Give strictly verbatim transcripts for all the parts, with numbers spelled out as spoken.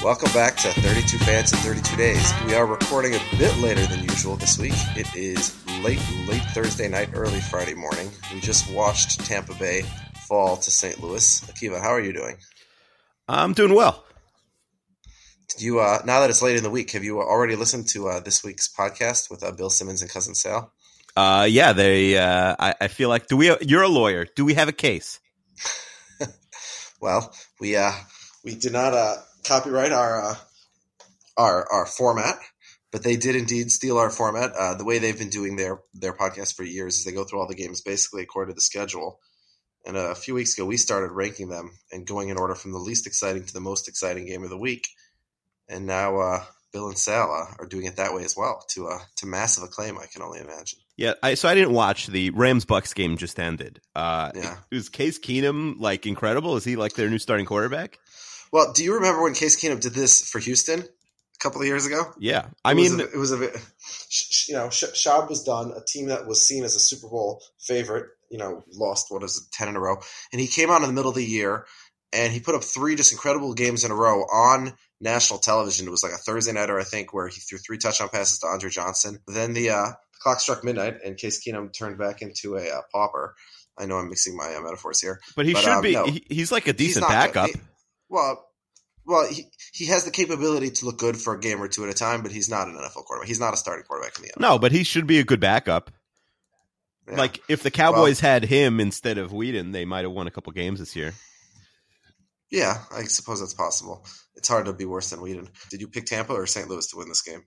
Welcome back to thirty-two Fans in thirty-two Days. We are recording a bit later than usual this week. It is late, late Thursday night, early Friday morning. We just watched Tampa Bay fall to Saint Louis. Akiva, how are you doing? I'm doing well. Did you, uh, now that it's late in the week, have you already listened to uh, this week's podcast with uh, Bill Simmons and Cousin Sal? Uh, yeah, they. Uh, I, I feel like. Do we? You're a lawyer. Do we have a case? Well, we uh, we did not uh, copyright our uh, our our format, but they did indeed steal our format. Uh, the way they've been doing their their podcast for years is they go through all the games basically according to the schedule. And uh, a few weeks ago, we started ranking them and going in order from the least exciting to the most exciting game of the week. And now uh, Bill and Sal uh, are doing it that way as well, to uh, to massive acclaim, I can only imagine. Yeah, I, so I didn't watch the Rams-Bucks game just ended. Uh, yeah. Is Case Keenum, like, incredible? Is he, like, their new starting quarterback? Well, do you remember when Case Keenum did this for Houston a couple of years ago? Yeah. I it mean... Was a, it was a bit... You know, Schaub was done, a team that was seen as a Super Bowl favorite, you know, lost, what is it, ten in a row. And he came out in the middle of the year, and he put up three just incredible games in a row on national television. It was like a Thursday nighter, I think, where he threw three touchdown passes to Andre Johnson. Then the... uh The clock struck midnight, and Case Keenum turned back into a uh, pauper. I know I'm mixing my uh, metaphors here. But he but, should um, be no, – he's like a decent backup. He, well, well, he, he has the capability to look good for a game or two at a time, but he's not an N F L quarterback. He's not a starting quarterback in the N F L. No, but he should be a good backup. Yeah. Like, if the Cowboys well, had him instead of Whedon, they might have won a couple games this year. Yeah, I suppose that's possible. It's hard to be worse than Whedon. Did you pick Tampa or Saint Louis to win this game?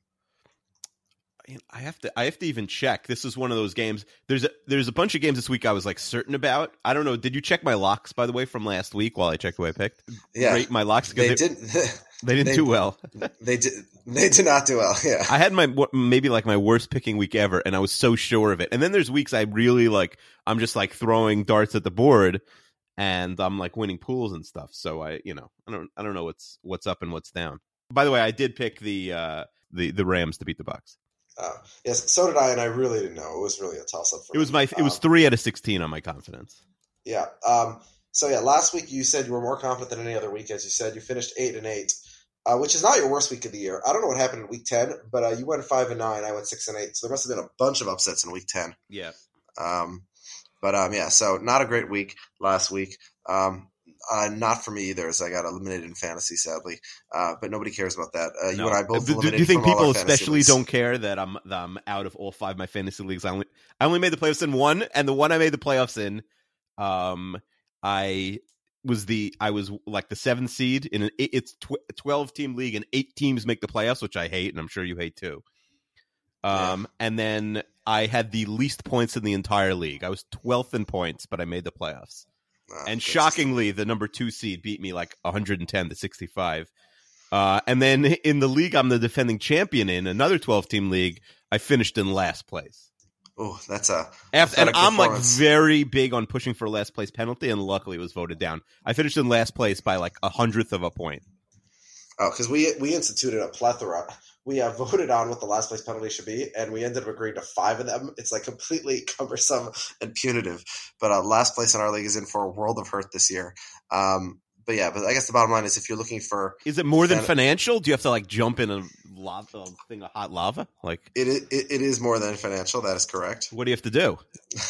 I have to. I have to even check. This is one of those games. There's a there's a bunch of games this week I was like certain about. I don't know. Did you check my locks by the way from last week while I checked who I picked? Yeah, Rate my locks. They, they didn't. They didn't they, do well. They did. They did not do well. Yeah. I had my maybe like my worst picking week ever, and I was so sure of it. And then there's weeks I really like. I'm just like throwing darts at the board, and I'm like winning pools and stuff. So I, you know, I don't I don't know what's what's up and what's down. By the way, I did pick the uh, the the Rams to beat the Bucks. Uh, yes, so did I, and I really didn't know. It was really a toss-up for me. It was my. It um, was three out of sixteen on my confidence. Yeah. Um, so yeah, last week you said you were more confident than any other week. As you said, you finished eight and eight, uh, which is not your worst week of the year. I don't know what happened in week ten, but uh, you went five and nine. I went six and eight. So there must have been a bunch of upsets in week ten. Yeah. Um, but um, yeah, so not a great week last week. Um, Uh, not for me either, as I got eliminated in fantasy, sadly. Uh, but nobody cares about that. Uh, you no. and I both do, eliminated. Do you think from people all our especially leagues. don't care that I'm that I'm out of all five of my fantasy leagues? I only I only made the playoffs in one, and the one I made the playoffs in, um, I was the I was like the seventh seed in an eight, it's tw- twelve team league, and eight teams make the playoffs, which I hate, and I'm sure you hate too. Um, yeah. And then I had the least points in the entire league. I was twelfth in points, but I made the playoffs. Uh, and shockingly, the number two seed beat me like one hundred ten to sixty-five. Uh, and then in the league I'm the defending champion in, another twelve-team league, I finished in last place. Oh, that's a After, and I'm like very big on pushing for a last place penalty, and luckily it was voted down. I finished in last place by like a hundredth of a point. Oh, because we we instituted a plethora. We have voted on what the last place penalty should be, and we ended up agreeing to five of them. It's like completely cumbersome and punitive. But uh, last place in our league is in for a world of hurt this year. Um, but yeah, but I guess the bottom line is if you're looking for, is it more than fan- financial? Do you have to like jump in a lava a thing of hot lava? Like it, it, it is more than financial. That is correct. What do you have to do?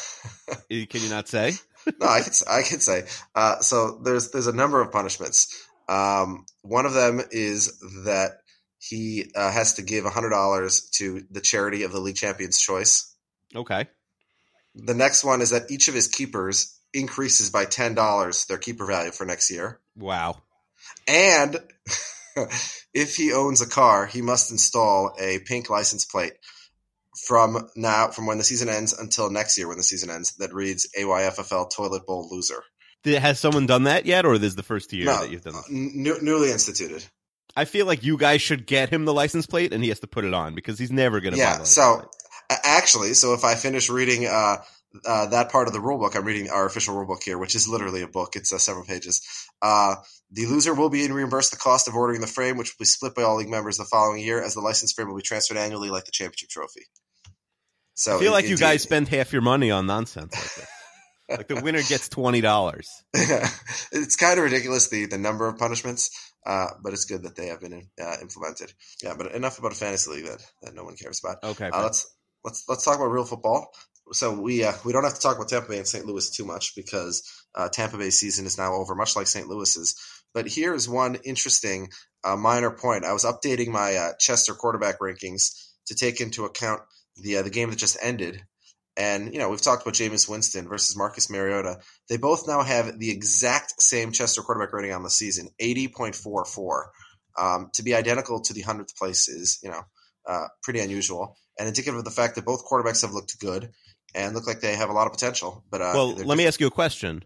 Can you not say? No, I could I could say. Uh, so there's there's a number of punishments. Um, one of them is that he uh, has to give one hundred dollars to the charity of the league champion's choice. Okay. The next one is that each of his keepers increases by ten dollars their keeper value for next year. Wow. And if he owns a car, he must install a pink license plate from now, from when the season ends until next year when the season ends, that reads A Y F F L Toilet Bowl Loser. Did, has someone done that yet, or this is the first year no, that you've done this? N- newly instituted. I feel like you guys should get him the license plate, and he has to put it on because he's never going to yeah, buy the license so, plate. Actually, so if I finish reading uh, uh, that part of the rule book, I'm reading our official rule book here, which is literally a book. It's uh, several pages. Uh, the loser will be reimbursed the cost of ordering the frame, which will be split by all league members the following year, as the license frame will be transferred annually like the championship trophy. So I feel it, like you it, guys it, spend half your money on nonsense like this. Like the winner gets twenty dollars. It's kind of ridiculous, the, the number of punishments. uh, but it's good that they have been uh, implemented. Yeah, but enough about a fantasy league that, that no one cares about. Okay, uh, let's let's let's talk about real football. So we uh, we don't have to talk about Tampa Bay and Saint Louis too much because uh, Tampa Bay's season is now over, much like Saint Louis's. But here is one interesting uh, minor point. I was updating my uh, Chester quarterback rankings to take into account the uh, the game that just ended. And, you know, we've talked about Jameis Winston versus Marcus Mariota. They both now have the exact same Chester quarterback rating on the season, eighty point four four. Um, to be identical to the hundredth place is, you know, uh, pretty unusual and indicative of the fact that both quarterbacks have looked good and look like they have a lot of potential. But uh, Well, let just... me ask you a question.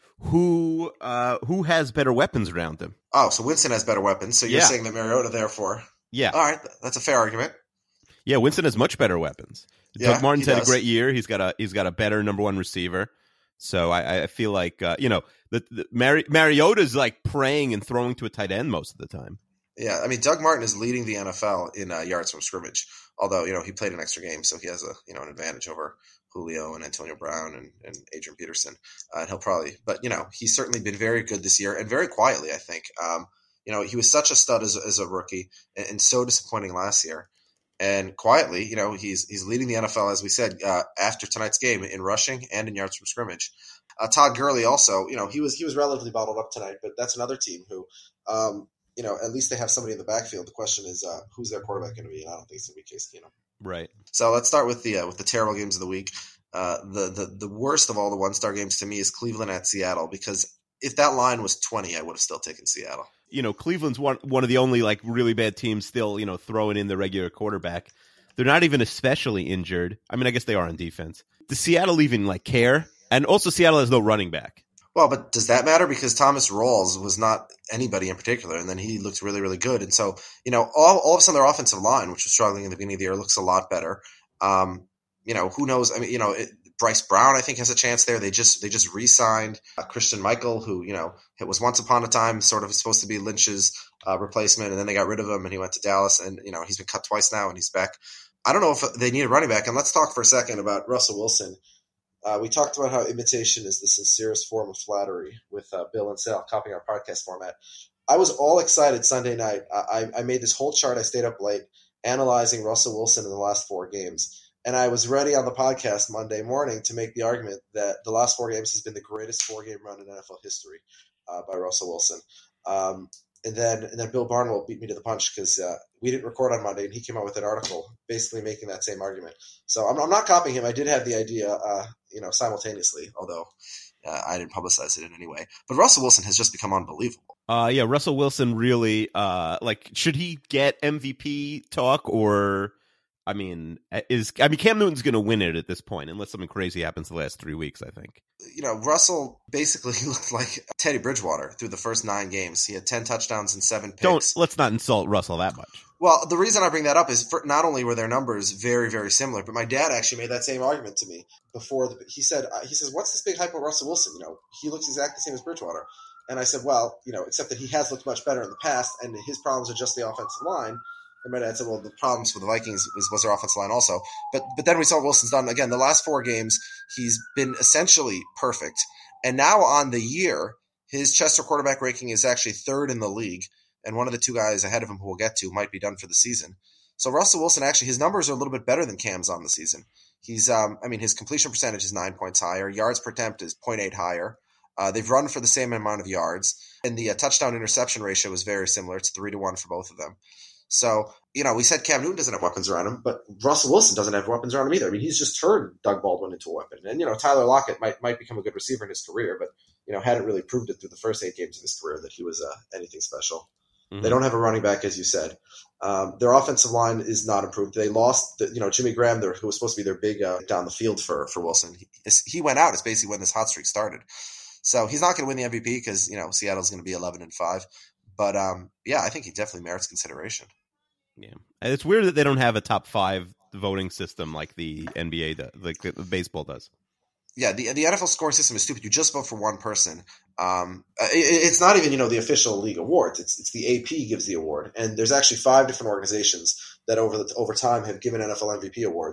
Who uh, who has better weapons around him? Oh, so Winston has better weapons. So you're yeah. saying that Mariota, therefore. Yeah. All right. That's a fair argument. Yeah, Winston has much better weapons. Yeah, Doug Martin's he had does. a great year. He's got a he's got a better number one receiver. So I, I feel like uh, you know the, the Mari- Mariota's like praying and throwing to a tight end most of the time. Yeah, I mean Doug Martin is leading the N F L in uh, yards from scrimmage. Although you know he played an extra game, so he has a you know an advantage over Julio and Antonio Brown and, and Adrian Peterson. Uh, and he'll probably, but you know he's certainly been very good this year and very quietly. I think um, you know he was such a stud as, as a rookie and, and so disappointing last year. And quietly, you know, he's he's leading the N F L, as we said, uh, after tonight's game in rushing and in yards from scrimmage. Uh, Todd Gurley also, you know, he was he was relatively bottled up tonight, but that's another team who, um, you know, at least they have somebody in the backfield. The question is, uh, who's their quarterback going to be? And I don't think it's going to be Case Keenum. Right. So let's start with the uh, with the terrible games of the week. Uh, the the the worst of all the one star games to me is Cleveland at Seattle, because if that line was twenty, I would have still taken Seattle. You know, Cleveland's one one of the only like really bad teams still, you know, throwing in the regular quarterback. They're not even especially injured. I mean, I guess they are on defense. Does Seattle even like care? And also Seattle has no running back. Well, but does that matter? Because Thomas Rawls was not anybody in particular, and then he looked really, really good. And so, you know, all, all of a sudden their offensive line, which was struggling in the beginning of the year, looks a lot better. Um, you know, who knows? I mean, you know, it, Bryce Brown, I think, has a chance there. They just they just re-signed uh, Christian Michael, who, you know, it was once upon a time sort of supposed to be Lynch's uh, replacement, and then they got rid of him, and he went to Dallas, and, you know, he's been cut twice now, and he's back. I don't know if they need a running back. And let's talk for a second about Russell Wilson. Uh, we talked about how imitation is the sincerest form of flattery with uh, Bill and Sal copying our podcast format. I was all excited Sunday night. I, I made this whole chart. I stayed up late analyzing Russell Wilson in the last four games. And I was ready on the podcast Monday morning to make the argument that the last four games has been the greatest four-game run in N F L history uh, by Russell Wilson. Um, and then and then Bill Barnwell beat me to the punch because uh, we didn't record on Monday, and he came out with an article basically making that same argument. So I'm, I'm not copying him. I did have the idea, uh, you know, simultaneously, although uh, I didn't publicize it in any way. But Russell Wilson has just become unbelievable. Uh, yeah, Russell Wilson really, uh, like, should he get M V P talk or... I mean, is I mean Cam Newton's going to win it at this point, unless something crazy happens the last three weeks, I think. You know, Russell basically looked like Teddy Bridgewater through the first nine games. He had ten touchdowns and seven picks. Don't let's not insult Russell that much. Well, the reason I bring that up is for, not only were their numbers very, very similar, but my dad actually made that same argument to me before. The, he said, uh, he says, "What's this big hype on Russell Wilson? You know, he looks exactly the same as Bridgewater." And I said, "Well, you know, except that he has looked much better in the past, and his problems are just the offensive line." And my dad said, well, the problems with the Vikings was, was their offensive line also. But but then we saw Wilson's done. Again, the last four games, he's been essentially perfect. And now on the year, his Chester quarterback ranking is actually third in the league. And one of the two guys ahead of him who we'll get to might be done for the season. So Russell Wilson, actually, his numbers are a little bit better than Cam's on the season. He's, um, I mean, his completion percentage is nine points higher. Yards per attempt is zero point eight higher. Uh, they've run for the same amount of yards. And the uh, touchdown interception ratio is very similar. It's three to one for both of them. So, you know, we said Cam Newton doesn't have weapons around him, but Russell Wilson doesn't have weapons around him either. I mean, he's just turned Doug Baldwin into a weapon. And, you know, Tyler Lockett might might become a good receiver in his career, but, you know, hadn't really proved it through the first eight games of his career that he was uh, anything special. Mm-hmm. They don't have a running back, as you said. Um, their offensive line is not improved. They lost, the, you know, Jimmy Graham, who was supposed to be their big uh, down the field for, for Wilson. He, he went out. It's basically when this hot streak started. So he's not going to win the M V P because, you know, Seattle's going to be eleven and five. But, um, yeah, I think he definitely merits consideration. Yeah, and it's weird that they don't have a top five voting system like the N B A does, like the baseball does. Yeah, the the N F L scoring system is stupid. You just vote for one person. Um, it, it's not even, you know, the official league awards. It's it's the A P gives the award, and there's actually five different organizations that over the, over time have given N F L M V P awards.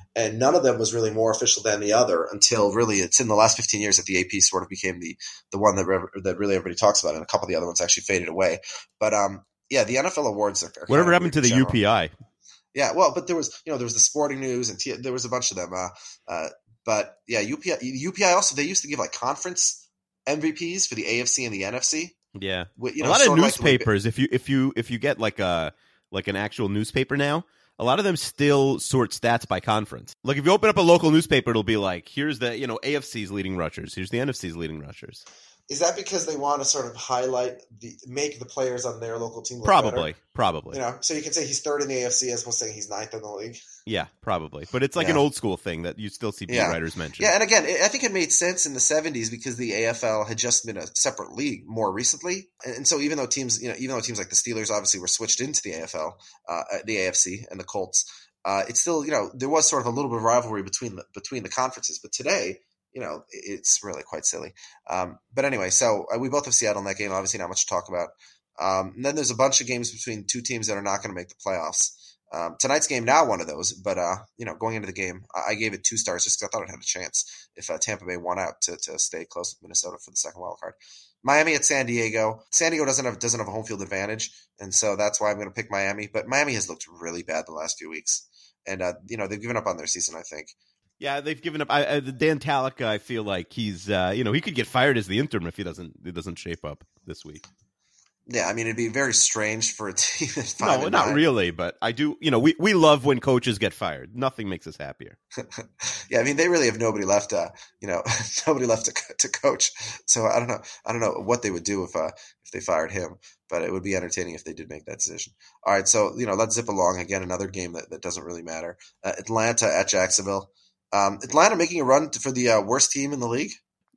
and none of them was really more official than the other until really it's in the last fifteen years that the A P sort of became the the one that re- that really everybody talks about, and a couple of the other ones actually faded away. But um, yeah, the N F L awards are, are Whatever kind of happened to the general. U P I? Yeah, well, but there was you know there was the Sporting News and T- there was a bunch of them. Uh, uh, but yeah, U P I U P I also they used to give like conference M V Ps for the A F C and the N F C. Yeah, You a know, lot of sort newspapers. Like if you if you if you get like a like an actual newspaper now, a lot of them still sort stats by conference. Like if you open up a local newspaper, it'll be like, here's the you know A F C's leading rushers, here's the N F C's leading rushers. Is that because they want to sort of highlight the make the players on their local team look Probably, better? probably. You know, so you can say he's third in the A F C as opposed to saying he's ninth in the league. Yeah, probably. But it's like Yeah. an old school thing that you still see beat Yeah. writers mention. Yeah, and again, I think it made sense in the seventies because the A F L had just been a separate league more recently, and so even though teams, you know, even though teams like the Steelers obviously were switched into the A F L, uh, the A F C, and the Colts, uh, it's still, you know, there was sort of a little bit of rivalry between the between the conferences, but today, you know, it's really quite silly. Um, but anyway, so uh, we both have Seattle in that game. Obviously, not much to talk about. Um, and then there's a bunch of games between two teams that are not going to make the playoffs. Um, tonight's game now one of those, but uh, you know, going into the game, I, I gave it two stars just because I thought it had a chance if uh, Tampa Bay won out to, to stay close with Minnesota for the second wild card. Miami at San Diego. San Diego doesn't have doesn't have a home field advantage, and so that's why I'm going to pick Miami. But Miami has looked really bad the last few weeks, and uh, you know they've given up on their season, I think. Yeah, they've given up. I, I, Dan Talica, I feel like he's, uh, you know, he could get fired as the interim if he doesn't, it doesn't shape up this week. Yeah, I mean, it'd be very strange for a team that's No, five and not nine. really, but I do. You know, we, we love when coaches get fired. Nothing makes us happier. Yeah, I mean, they really have nobody left. Uh, you know, nobody left to to coach. So I don't know. I don't know what they would do if uh, if they fired him. But it would be entertaining if they did make that decision. All right, so you know, let's zip along again. Another game that, that doesn't really matter. Uh, Atlanta at Jacksonville. Um, Atlanta making a run for the uh, worst team in the league.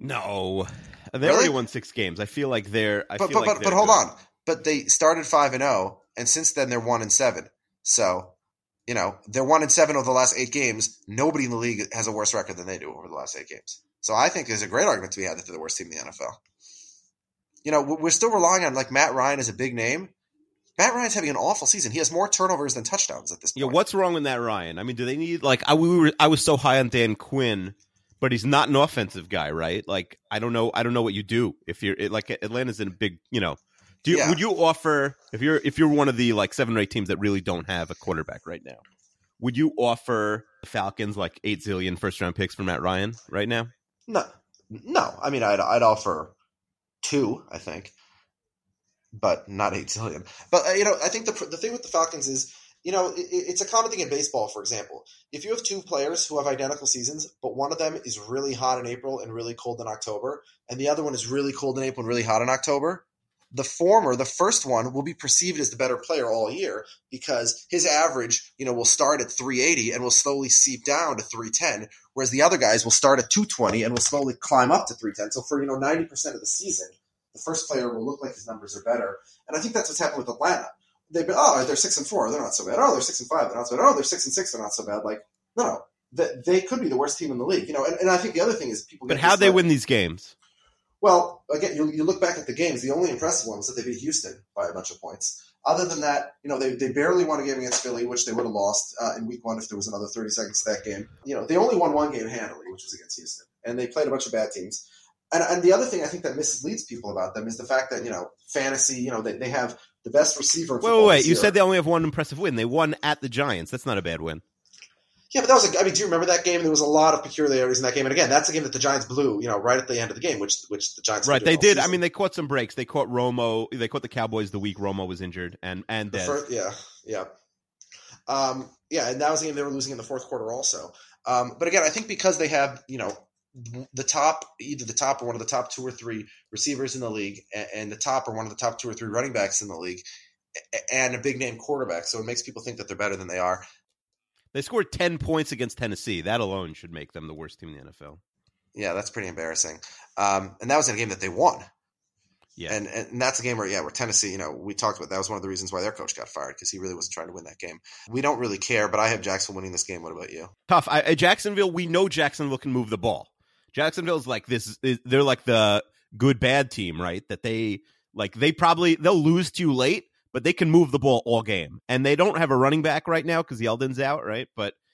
No, they Really? already won six games. I feel like they're. I But feel but like but, they're but hold good. on. But they started five and zero, and since then they're one and seven. So, you know, they're one and seven over the last eight games. Nobody in the league has a worse record than they do over the last eight games. So I think there's a great argument to be had that they're the worst team in the N F L. You know, we're still relying on like Matt Ryan as a big name. Matt Ryan's having an awful season. He has more turnovers than touchdowns at this point. Yeah, what's wrong with that, Ryan? I mean, do they need like I we were I was so high on Dan Quinn, but he's not an offensive guy, right? Like I don't know, I don't know what you do if you're like Atlanta's in a big, you know. Do you, Yeah. would you offer if you're if you're one of the like seven or eight teams that really don't have a quarterback right now? Would you offer the Falcons like eight zillion first round picks for Matt Ryan right now? No, no. I mean, I'd I'd offer two, I think, but not eight zillion. But uh, you know, I think the the thing with the Falcons is, you know, it, it's a common thing in baseball. For example, if you have two players who have identical seasons, but one of them is really hot in April and really cold in October, and the other one is really cold in April and really hot in October, the former, the first one, will be perceived as the better player all year because his average, you know, will start at three eighty and will slowly seep down to three ten, whereas the other guys will start at two twenty and will slowly climb up to three ten. So for, you know, ninety percent of the season, the first player will look like his numbers are better. And I think that's what's happened with Atlanta. They've been, oh, they're six and four, they're not so bad. Oh, they're six and five, they're not so bad. Oh, they're six and six, they're not so bad. Like, no, no, they, they could be the worst team in the league. You know, and, and I think the other thing is people. But get how'd they misled. win these games? Well, again, you, you look back at the games. The only impressive one was that they beat Houston by a bunch of points. Other than that, you know, they, they barely won a game against Philly, which they would have lost uh, in week one if there was another thirty seconds to that game. You know, they only won one game handily, which was against Houston, and they played a bunch of bad teams. And, and the other thing I think that misleads people about them is the fact that, you know, fantasy, you know, they, they have the best receiver. in Wait, football wait, wait. this You year. said they only have one impressive win. They won at the Giants. That's not a bad win. Yeah, but that was a, I mean, do you remember that game? There was a lot of peculiarities in that game. And again, that's a game that the Giants blew, you know, right at the end of the game, which which the Giants Right, did they all did. I season. mean, they caught some breaks. They caught Romo. They caught the Cowboys the week Romo was injured, and and The Dez. first, yeah, yeah. Um, yeah, and that was a game they were losing in the fourth quarter also. Um, but again, I think because they have, you know, the top, either the top or one of the top two or three receivers in the league, and, and the top or one of the top two or three running backs in the league, and a big name quarterback, so it makes people think that they're better than they are. They scored ten points against Tennessee. That alone should make them the worst team in the N F L. Yeah, that's pretty embarrassing. Um, and that was in a game that they won. Yeah, And, and that's a game where, yeah, where Tennessee, you know, we talked about that was one of the reasons why their coach got fired because he really wasn't trying to win that game. We don't really care, but I have Jacksonville winning this game. What about you? tough. I, I- Jacksonville. We know Jacksonville can move the ball. Jacksonville's like this. They're like the good bad team, right? That they like. They probably they'll lose to you late, but they can move the ball all game. And they don't have a running back right now because Yeldon's out, right? But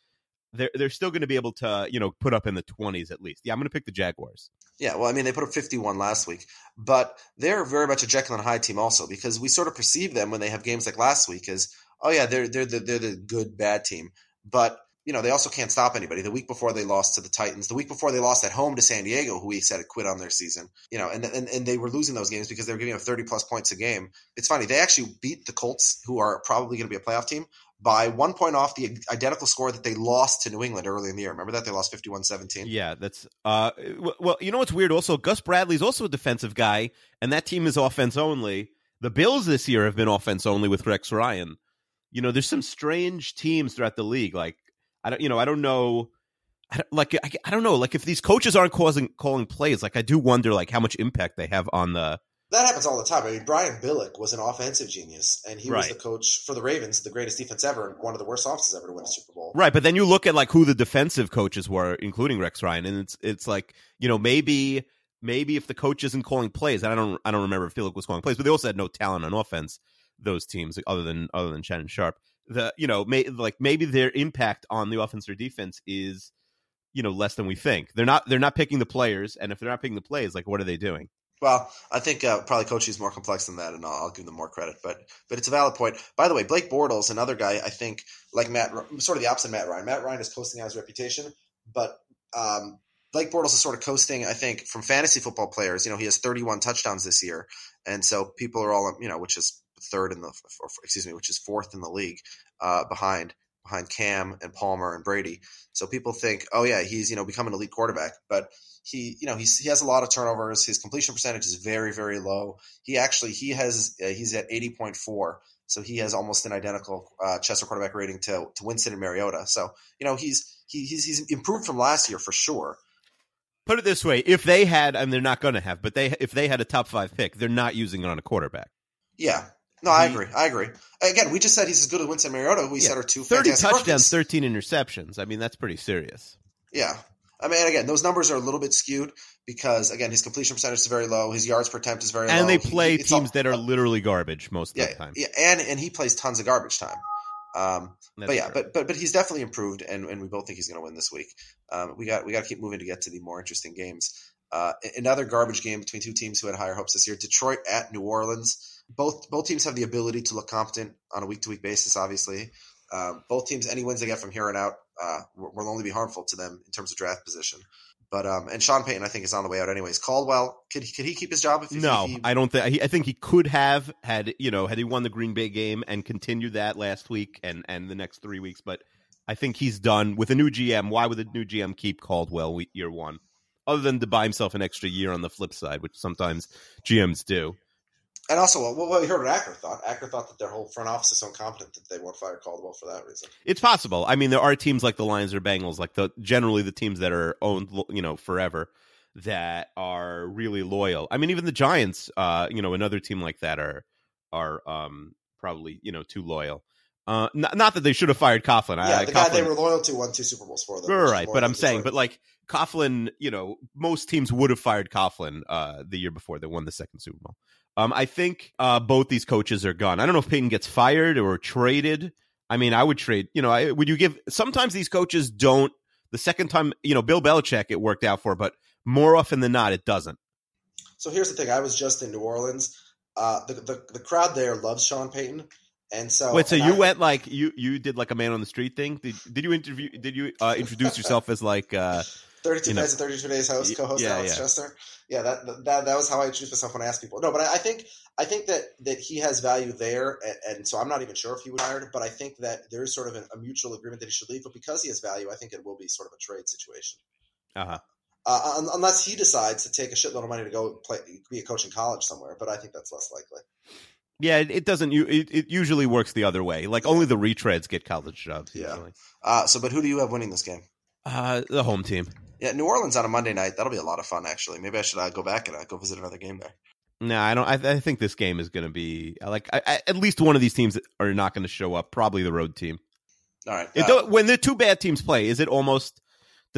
they're they're still going to be able to, you know, put up in the twenties at least. Yeah, I'm going to pick the Jaguars. Yeah, well, I mean, they put up fifty-one last week, but they're very much a Jekyll and Hyde team also, because we sort of perceive them when they have games like last week as, oh yeah, they're they're the, they're the good bad team, but you know they also can't stop anybody. The week before they lost to the Titans, the week before they lost at home to San Diego, who we said had quit on their season, you know, and and and they were losing those games because they were giving up thirty plus points a game. It's funny, they actually beat the Colts, who are probably going to be a playoff team, by one point off the identical score that they lost to New England early in the year. Remember that? They lost fifty-one seventeen. Yeah, that's uh well, you know what's weird also, Gus Bradley's also a defensive guy, and that team is offense only. The Bills this year have been offense only with Rex Ryan. You know, there's some strange teams throughout the league. Like I don't you know, I don't know I don't, like I, I don't know, like if these coaches aren't causing calling plays, like I do wonder like how much impact they have on the That happens all the time. I mean, Brian Billick was an offensive genius, and he right. was the coach for the Ravens, the greatest defense ever, and one of the worst offenses ever to win a Super Bowl. Right, but then you look at like who the defensive coaches were, including Rex Ryan, and it's it's like, you know, maybe maybe if the coach isn't calling plays, and I don't I don't remember if Billick was calling plays, but they also had no talent on offense. Those teams, other than other than Shannon Sharp, the you know, may, like maybe their impact on the offense or defense is, you know, less than we think. They're not they're not picking the players, and if they're not picking the plays, like what are they doing? Well, I think uh, probably coaching is more complex than that, and I'll, I'll give them more credit. But but it's a valid point. By the way, Blake Bortles, another guy, I think, like Matt, sort of the opposite of Matt Ryan. Matt Ryan is coasting on his reputation, but um, Blake Bortles is sort of coasting, I think, from fantasy football players. You know, he has thirty-one touchdowns this year, and so people are all, you know, which is third in the, or, excuse me, which is fourth in the league, uh, behind behind Cam and Palmer and Brady. So people think, oh yeah, he's, you know, become an elite quarterback, but he, you know, he's, he has a lot of turnovers. His completion percentage is very, very low. He actually, he has, uh, he's at eighty point four. So he has almost an identical uh, Chester quarterback rating to, to Winston and Mariota. So, you know, he's, he, he's, he's improved from last year for sure. Put it this way. If they had, and they're not going to have, but they, if they had a top five pick, they're not using it on a quarterback. Yeah. No, I agree. I agree. Again, we just said he's as good as Winston and Mariota, who we yeah. said are two thirty touchdowns, rookies. thirteen interceptions. I mean, that's pretty serious. Yeah. I mean, again, those numbers are a little bit skewed because, again, his completion percentage is very low. His yards per attempt is very and low. And they play he, teams all, that are literally garbage most of yeah, the time. Yeah, and, and he plays tons of garbage time. Um, but yeah, but, but but he's definitely improved, and, and we both think he's going to win this week. Um, we got we got to keep moving to get to the more interesting games. Uh, another garbage game between two teams who had higher hopes this year: Detroit at New Orleans. Both both teams have the ability to look competent on a week to week basis. Obviously, um, both teams, any wins they get from here on out, uh, will only be harmful to them in terms of draft position. But um, and Sean Payton, I think, is on the way out anyways. Caldwell, could he, could he keep his job? If, no, if he... I don't think. I think he could have had, you know, had he won the Green Bay game and continued that last week and, and the next three weeks. But I think he's done with a new G M. Why would the new G M keep Caldwell year one, other than to buy himself an extra year on the flip side, which sometimes G Ms do. And also, what we heard what Acker thought. Acker thought that their whole front office is so incompetent that they won't fire Caldwell for that reason. It's possible. I mean, there are teams like the Lions or Bengals, like the generally the teams that are owned, you know, forever, that are really loyal. I mean, even the Giants, uh, you know, another team like that are are um, probably, you know, too loyal. Uh, not, not that they should have fired Coughlin. Yeah, I, the Coughlin, guy they were loyal to won two Super Bowls for them. Right, but I'm saying, but like Coughlin, you know, most teams would have fired Coughlin uh, the year before they won the second Super Bowl. Um, I think uh, both these coaches are gone. I don't know if Payton gets fired or traded. I mean, I would trade. You know, I, would you give? Sometimes these coaches don't. The second time, you know, Bill Belichick, it worked out for, but more often than not, it doesn't. So here's the thing: I was just in New Orleans. Uh, the, the the crowd there loves Sean Payton, and so wait. So and you I, went like you you did like a man on the street thing. Did did you interview? Did you uh, introduce yourself as like uh, thirty-two you know, days and thirty-two days host co-host yeah, Alex yeah. Chester? Yeah, that that that was how I introduced myself when I asked people. No, but I, I think I think that that he has value there, and, and so I'm not even sure if he would hire. But I think that there is sort of a, a mutual agreement that he should leave. But because he has value, I think it will be sort of a trade situation. Uh-huh. Uh, un- unless he decides to take a shitload of money to go play, be a coach in college somewhere, but I think that's less likely. Yeah, it, it doesn't. It, it usually works the other way. Like only the retreads get college jobs. Yeah. Usually. Uh, so, but who do you have winning this game? Uh, the home team. Yeah, New Orleans on a Monday night. That'll be a lot of fun. Actually, maybe I should uh, go back and uh, go visit another game there. No, I don't. I, I think this game is going to be like I, I, at least one of these teams are not going to show up. Probably the road team. All right. Uh, it, when the two bad teams play, is it almost?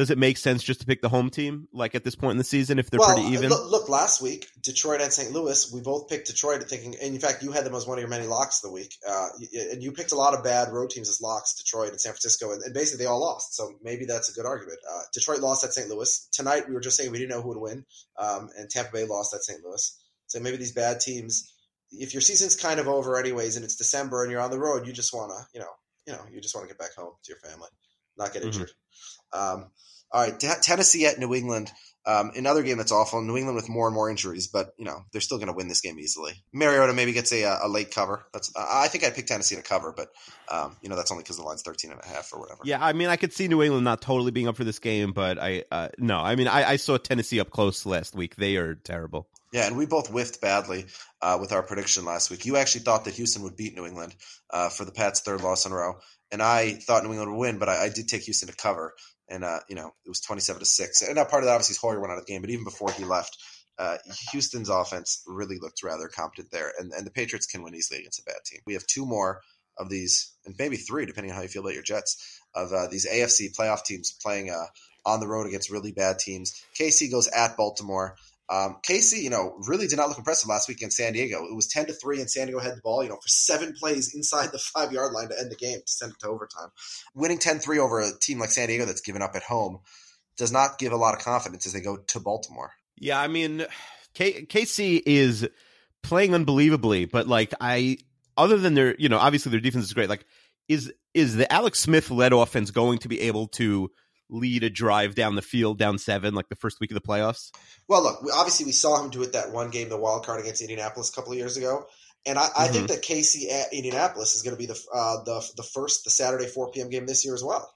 does it make sense just to pick the home team, like at this point in the season, if they're well, pretty even? Look, look, last week, Detroit and Saint Louis, we both picked Detroit thinking, and in fact, you had them as one of your many locks of the week. Uh, and you picked a lot of bad road teams as locks, Detroit and San Francisco, and, and basically they all lost. So maybe that's a good argument. Uh, Detroit lost at Saint Louis. Tonight, we were just saying we didn't know who would win, um, and Tampa Bay lost at Saint Louis. So maybe these bad teams, if your season's kind of over anyways, and it's December and you're on the road, you just want to, you know, you know, you just want to get back home to your family, not get injured. Mm-hmm. Um, all right, T- Tennessee at New England. Um, another game that's awful. New England with more and more injuries, but you know they're still going to win this game easily. Mariota maybe gets a, a late cover. That's uh, I think I picked Tennessee to cover, but um, you know that's only because the line's thirteen and a half or whatever. Yeah, I mean I could see New England not totally being up for this game, but I uh, no, I mean I, I saw Tennessee up close last week. They are terrible. Yeah, and we both whiffed badly uh, with our prediction last week. You actually thought that Houston would beat New England uh, for the Pats' third loss in a row, and I thought New England would win, but I, I did take Houston to cover. And, uh, you know, it was twenty-seven to six. And now part of that, obviously, is Hoyer went out of the game. But even before he left, uh, Houston's offense really looked rather competent there. And, and the Patriots can win easily against a bad team. We have two more of these, and maybe three, depending on how you feel about your Jets, of uh, these A F C playoff teams playing uh, on the road against really bad teams. K C goes at Baltimore. Um, K C, you know, really did not look impressive last week in San Diego. It was ten to three, and San Diego had the ball, you know, for seven plays inside the five-yard line to end the game, to send it to overtime. Winning ten three over a team like San Diego that's given up at home does not give a lot of confidence as they go to Baltimore. Yeah, I mean, K- KC is playing unbelievably, but, like, I, other than their, you know, obviously their defense is great, like, is is the Alex Smith-led offense going to be able to lead a drive down the field, down seven, like the first week of the playoffs? Well, look, obviously we saw him do it that one game, the wild card against Indianapolis a couple of years ago, and I, mm-hmm. I think that K C at Indianapolis is going to be the uh, the the first the Saturday four p.m. game this year as well.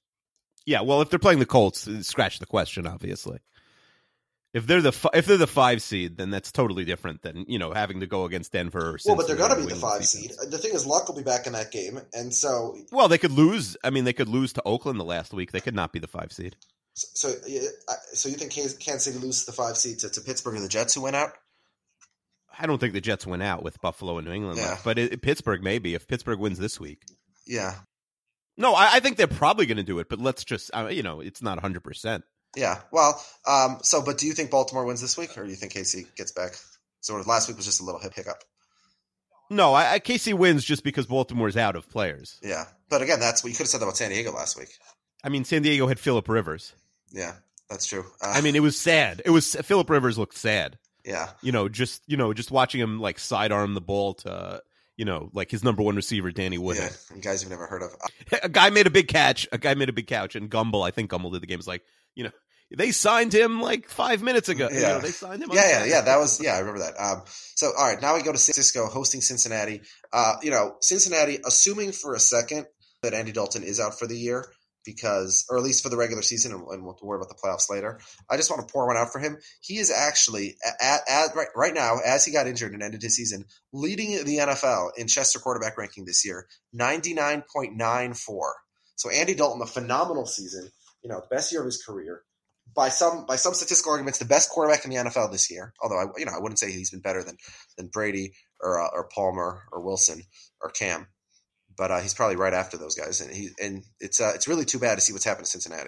Yeah, well, if they're playing the Colts, scratch the question. Obviously, if they're the if they're the five seed, then that's totally different than you know having to go against Denver. Or well, but they're going to be the five seed. The thing is, Luck will be back in that game, and so well, they could lose. I mean, they could lose to Oakland the last week. They could not be the five seed. So, so you think Kansas City loses the five seed to, to Pittsburgh or the Jets, who went out? I don't think the Jets went out with Buffalo and New England, yeah. but it, Pittsburgh maybe if Pittsburgh wins this week. Yeah. No, I, I think they're probably going to do it, but let's just uh, you know, it's not one hundred percent. Yeah. Well, um, so but do you think Baltimore wins this week, or do you think K C gets back? Sort of last week was just a little hip hiccup. No, I, I K C wins just because Baltimore's out of players. Yeah, but again, that's what you could have said about San Diego last week. I mean, San Diego had Phillip Rivers. Yeah, that's true. Uh, I mean, it was sad. It was Phillip Rivers looked sad. Yeah, you know, just you know, just watching him like sidearm the ball to you know, like his number one receiver, Danny Woodhead. Yeah, guys you've never heard of. A guy made a big catch. A guy made a big catch, and Gumbel, I think Gumbel did the game. Was like, you know, they signed him like five minutes ago. Yeah, you know, they signed him. Yeah, yeah, yeah. That was yeah. I remember that. Um, so all right, now we go to San Francisco hosting Cincinnati. Uh, you know, Cincinnati, assuming for a second that Andy Dalton is out for the year, because, or at least for the regular season, and, and we'll worry about the playoffs later. I just want to pour one out for him. He is actually at, at right, right now, as he got injured and ended his season, leading the N F L in Chester quarterback ranking this year, ninety-nine point nine four. So Andy Dalton, a phenomenal season, you know, best year of his career. By some by some statistical arguments, the best quarterback in the N F L this year. Although I you know I wouldn't say he's been better than than Brady or uh, or Palmer or Wilson or Cam, but uh, he's probably right after those guys. And he and it's uh, it's really too bad to see what's happened to Cincinnati.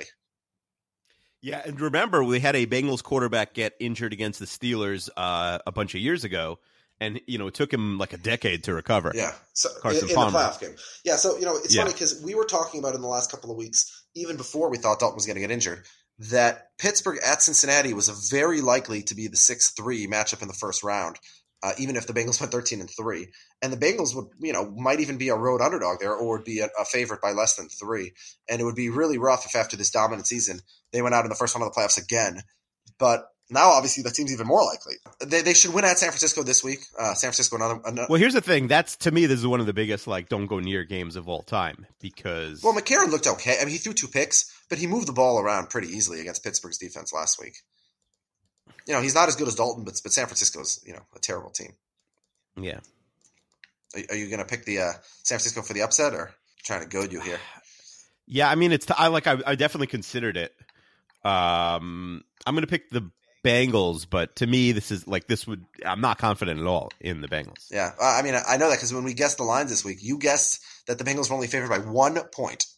Yeah, and remember we had a Bengals quarterback get injured against the Steelers uh, a bunch of years ago, and you know it took him like a decade to recover. Yeah, so Carson in, in Palmer. the playoff game. Yeah, so you know it's yeah. funny because we were talking about in the last couple of weeks, even before we thought Dalton was going to get injured, that Pittsburgh at Cincinnati was a very likely to be the six three matchup in the first round, uh, even if the Bengals went thirteen and three. And the Bengals would, you know, might even be a road underdog there, or would be a, a favorite by less than three. And it would be really rough if after this dominant season they went out in the first round of the playoffs again. But now, obviously, that seems even more likely. They they should win at San Francisco this week. Uh, San Francisco, another, another. Well, here's the thing. That's to me, this is one of the biggest like don't go near games of all time because. Well, McCarron looked okay. I mean, he threw two picks, but he moved the ball around pretty easily against Pittsburgh's defense last week. You know, he's not as good as Dalton, but but San Francisco's you know a terrible team. Yeah. Are, are you going to pick the uh, San Francisco for the upset, or trying to goad you here? Yeah, I mean, it's t- I like I, I definitely considered it. Um, I'm going to pick the Bengals, but to me, this is like this would. I'm not confident at all in the Bengals. Yeah, uh, I mean, I know that because when we guessed the lines this week, you guessed that the Bengals were only favored by one point.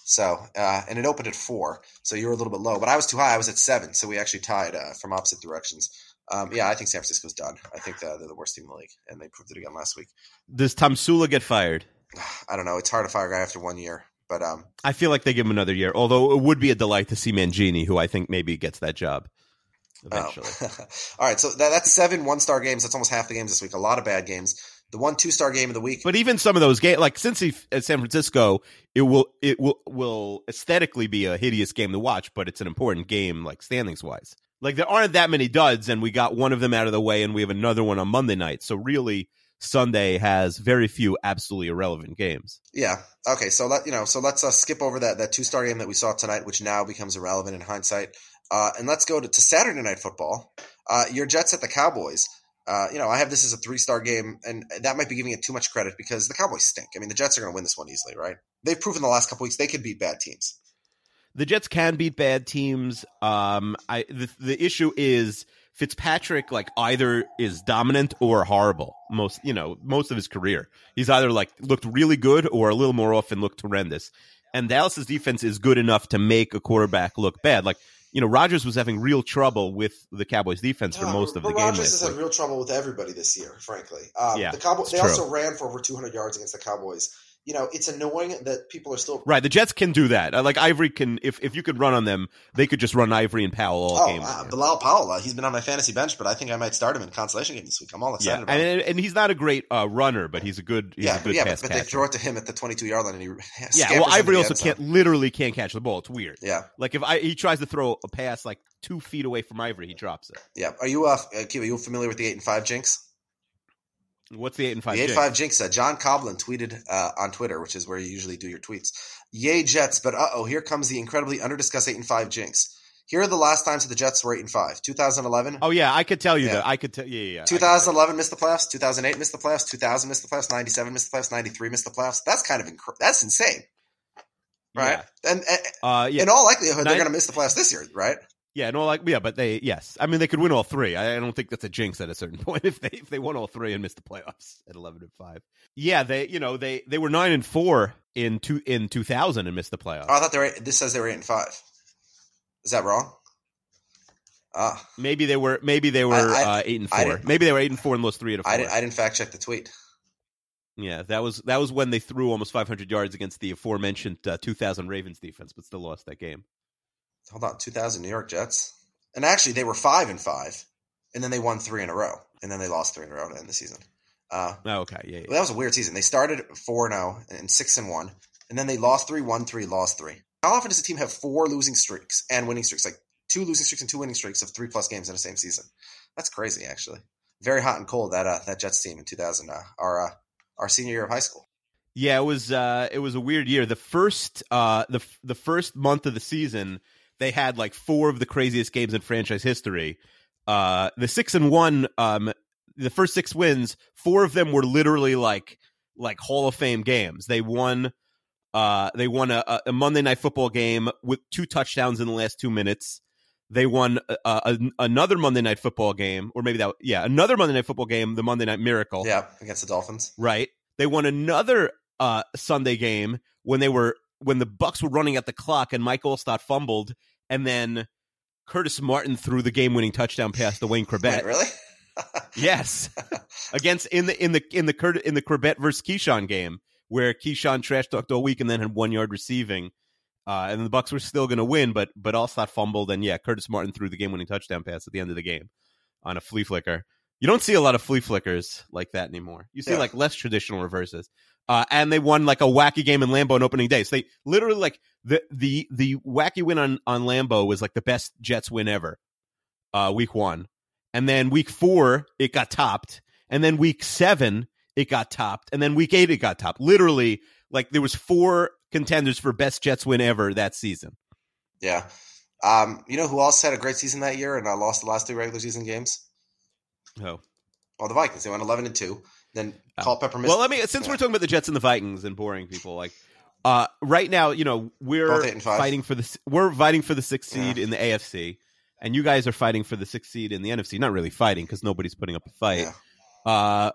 So, uh, and it opened at four, so you were a little bit low. But I was too high. I was at seven, so we actually tied uh, from opposite directions. Um, yeah, I think San Francisco's done. I think uh, they're the worst team in the league, and they proved it again last week. Does Tomsula get fired? I don't know. It's hard to fire a guy after one year, but um, I feel like they give him another year. Although it would be a delight to see Mangini, who I think maybe gets that job eventually. Oh. All right, so that, that's seven one-star games. That's almost half the games this week. A lot of bad games. The one two-star game of the week. But even some of those games, like since he, at San Francisco, it will it will will aesthetically be a hideous game to watch, but it's an important game, like standings wise. Like there aren't that many duds, and we got one of them out of the way, and we have another one on Monday night. So really, Sunday has very few absolutely irrelevant games. Yeah. Okay. So let you know. So let's uh, skip over that that two-star game that we saw tonight, which now becomes irrelevant in hindsight, uh, and let's go to, to Saturday Night Football. Uh, your Jets at the Cowboys. Uh, you know, I have this as a three-star game, and that might be giving it too much credit because the Cowboys stink. I mean, the Jets are going to win this one easily, right? They've proven the last couple weeks they could beat bad teams. The Jets can beat bad teams. Um, I the, the issue is Fitzpatrick, like, either is dominant or horrible. Most, you know, most of his career, he's either like looked really good or a little more often looked horrendous. And Dallas's defense is good enough to make a quarterback look bad. Like, you know, Rodgers was having real trouble with the Cowboys defense for no, most of the game. Rodgers has had real trouble with everybody this year, frankly. Um, yeah, the Cowboys. They true. also ran for over two hundred yards against the Cowboys. You know, it's annoying that people are still right. The Jets can do that. Like Ivory can, if if you could run on them, they could just run Ivory and Powell all oh, game. Uh, Bilal Powell, uh, he's been on my fantasy bench, but I think I might start him in consolation game this week. I'm all excited yeah. about and, it. And he's not a great uh, runner, but he's a good, he's yeah, a good yeah, pass but, but they catcher. throw it to him at the twenty-two yard line, and he yeah. Well, Ivory also can't literally can't catch the ball. It's weird. Yeah, like if I, he tries to throw a pass like two feet away from Ivory, he drops it. Yeah. Are you uh, Kiva, are you familiar with the eight and five jinx? What's the eight and five? The eight jinx? and five jinx. Uh, John Coblin tweeted uh, on Twitter, which is where you usually do your tweets. Yay Jets, but uh oh, here comes the incredibly underdiscussed eight and five jinx. Here are the last times that the Jets were eight and five. twenty eleven. Oh yeah, I could tell you yeah. that. I could tell. Yeah, yeah. yeah. twenty eleven missed the playoffs. two thousand eight missed the playoffs. two thousand missed the playoffs. ninety-seven missed the playoffs. ninety-three missed the playoffs. That's kind of inc- that's insane, right? Yeah. And, and uh, yeah. in all likelihood, Nine- they're going to miss the playoffs this year, right? Yeah, no, like yeah, but they yes, I mean they could win all three. I, I don't think that's a jinx at a certain point if they if they won all three and missed the playoffs at eleven and five. Yeah, they you know they, they were nine and four in two in two thousand and missed the playoffs. Oh, I thought they were. Eight, this says they were eight and five. Is that wrong? Ah, maybe they were. Maybe they were I, I, uh, eight and four. Maybe they were eight and four and lost three to four. I didn't, I didn't fact check the tweet. Yeah, that was that was when they threw almost five hundred yards against the aforementioned uh, two thousand Ravens defense, but still lost that game. Hold on, two thousand New York Jets. And actually, they were five and five, and then they won three in a row, and then they lost three in a row to end the season. Uh, oh, okay, yeah, yeah. Well, that was a weird season. They started four and zero and six and one, and then they lost three, won three, lost three. How often does a team have four losing streaks and winning streaks, like two losing streaks and two winning streaks of three plus games in the same season? That's crazy, actually. Very hot and cold that uh, that Jets team in two thousand, uh, our uh, our senior year of high school. Yeah, it was uh, it was a weird year. The first uh, the the first month of the season, they had like four of the craziest games in franchise history. Uh, the six and one, um, the first six wins, four of them were literally like like Hall of Fame games. They won, uh, they won a, a Monday Night Football game with two touchdowns in the last two minutes. They won a, a, another Monday Night Football game, or maybe that, yeah, another Monday Night Football game, the Monday Night Miracle. Yeah, against the Dolphins. Right. They won another uh, Sunday game when they were when the Bucs were running at the clock and Mike Olstad fumbled, and then Curtis Martin threw the game-winning touchdown pass to Wayne Corbett. Wait, really? Yes, against in the in the in the Curt, in the Corbett versus Keyshawn game where Keyshawn trash talked all week and then had one yard receiving, uh, and the Bucs were still going to win, but but Olstad fumbled, and yeah, Curtis Martin threw the game-winning touchdown pass at the end of the game on a flea flicker. You don't see a lot of flea flickers like that anymore. You see yeah. like less traditional reverses. Uh, and they won like a wacky game in Lambeau on opening day. So they literally like the the the wacky win on, on Lambeau was like the best Jets win ever. Uh, week one. And then week four, it got topped. And then week seven, it got topped. And then week eight, it got topped. Literally, like there was four contenders for best Jets win ever that season. Yeah. Um, you know who else had a great season that year and uh, lost the last two regular season games? Oh. Well, the Vikings. They went eleven and two. Then oh. Culpepper missed. Well, let me since yeah. we're talking about the Jets and the Vikings and boring people, like uh, right now, you know, we're fighting for the we're fighting for the sixth seed yeah. in the A F C, and you guys are fighting for the sixth seed in the N F C. Not really fighting because nobody's putting up a fight. Yeah. Uh,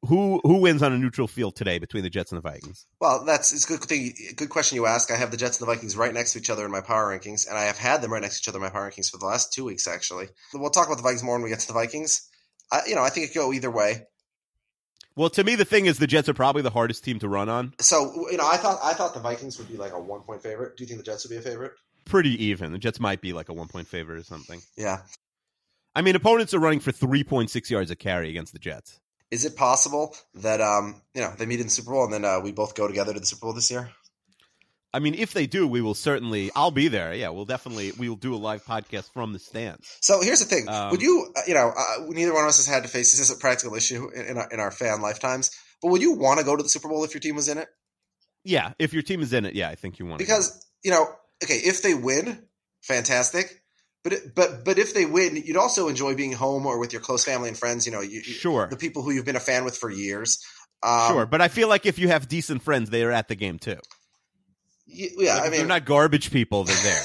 who who wins on a neutral field today between the Jets and the Vikings? Well, that's it's a good thing. Good question you ask. I have the Jets and the Vikings right next to each other in my power rankings, and I have had them right next to each other in my power rankings for the last two weeks. Actually, we'll talk about the Vikings more when we get to the Vikings. I, you know, I think it could go either way. Well, to me, the thing is the Jets are probably the hardest team to run on. So, you know, I thought I thought the Vikings would be like a one point favorite. Do you think the Jets would be a favorite? Pretty even. The Jets might be like a one point favorite or something. Yeah. I mean, opponents are running for three point six yards a carry against the Jets. Is it possible that um, you know, they meet in the Super Bowl and then uh, we both go together to the Super Bowl this year? I mean, if they do, we will certainly. I'll be there. Yeah, we'll definitely. We will do a live podcast from the stands. So here's the thing: um, would you, uh, you know, uh, neither one of us has had to face this as a practical issue in, in, our, in our fan lifetimes. But would you want to go to the Super Bowl if your team was in it? Yeah, if your team is in it, yeah, I think you want to. Because go. you know, okay, if they win, fantastic. But it, but but if they win, you'd also enjoy being home or with your close family and friends. You know, you, sure, the people who you've been a fan with for years. Um, sure, but I feel like if you have decent friends, they are at the game too. Yeah, like I mean, they're not garbage people. They're there.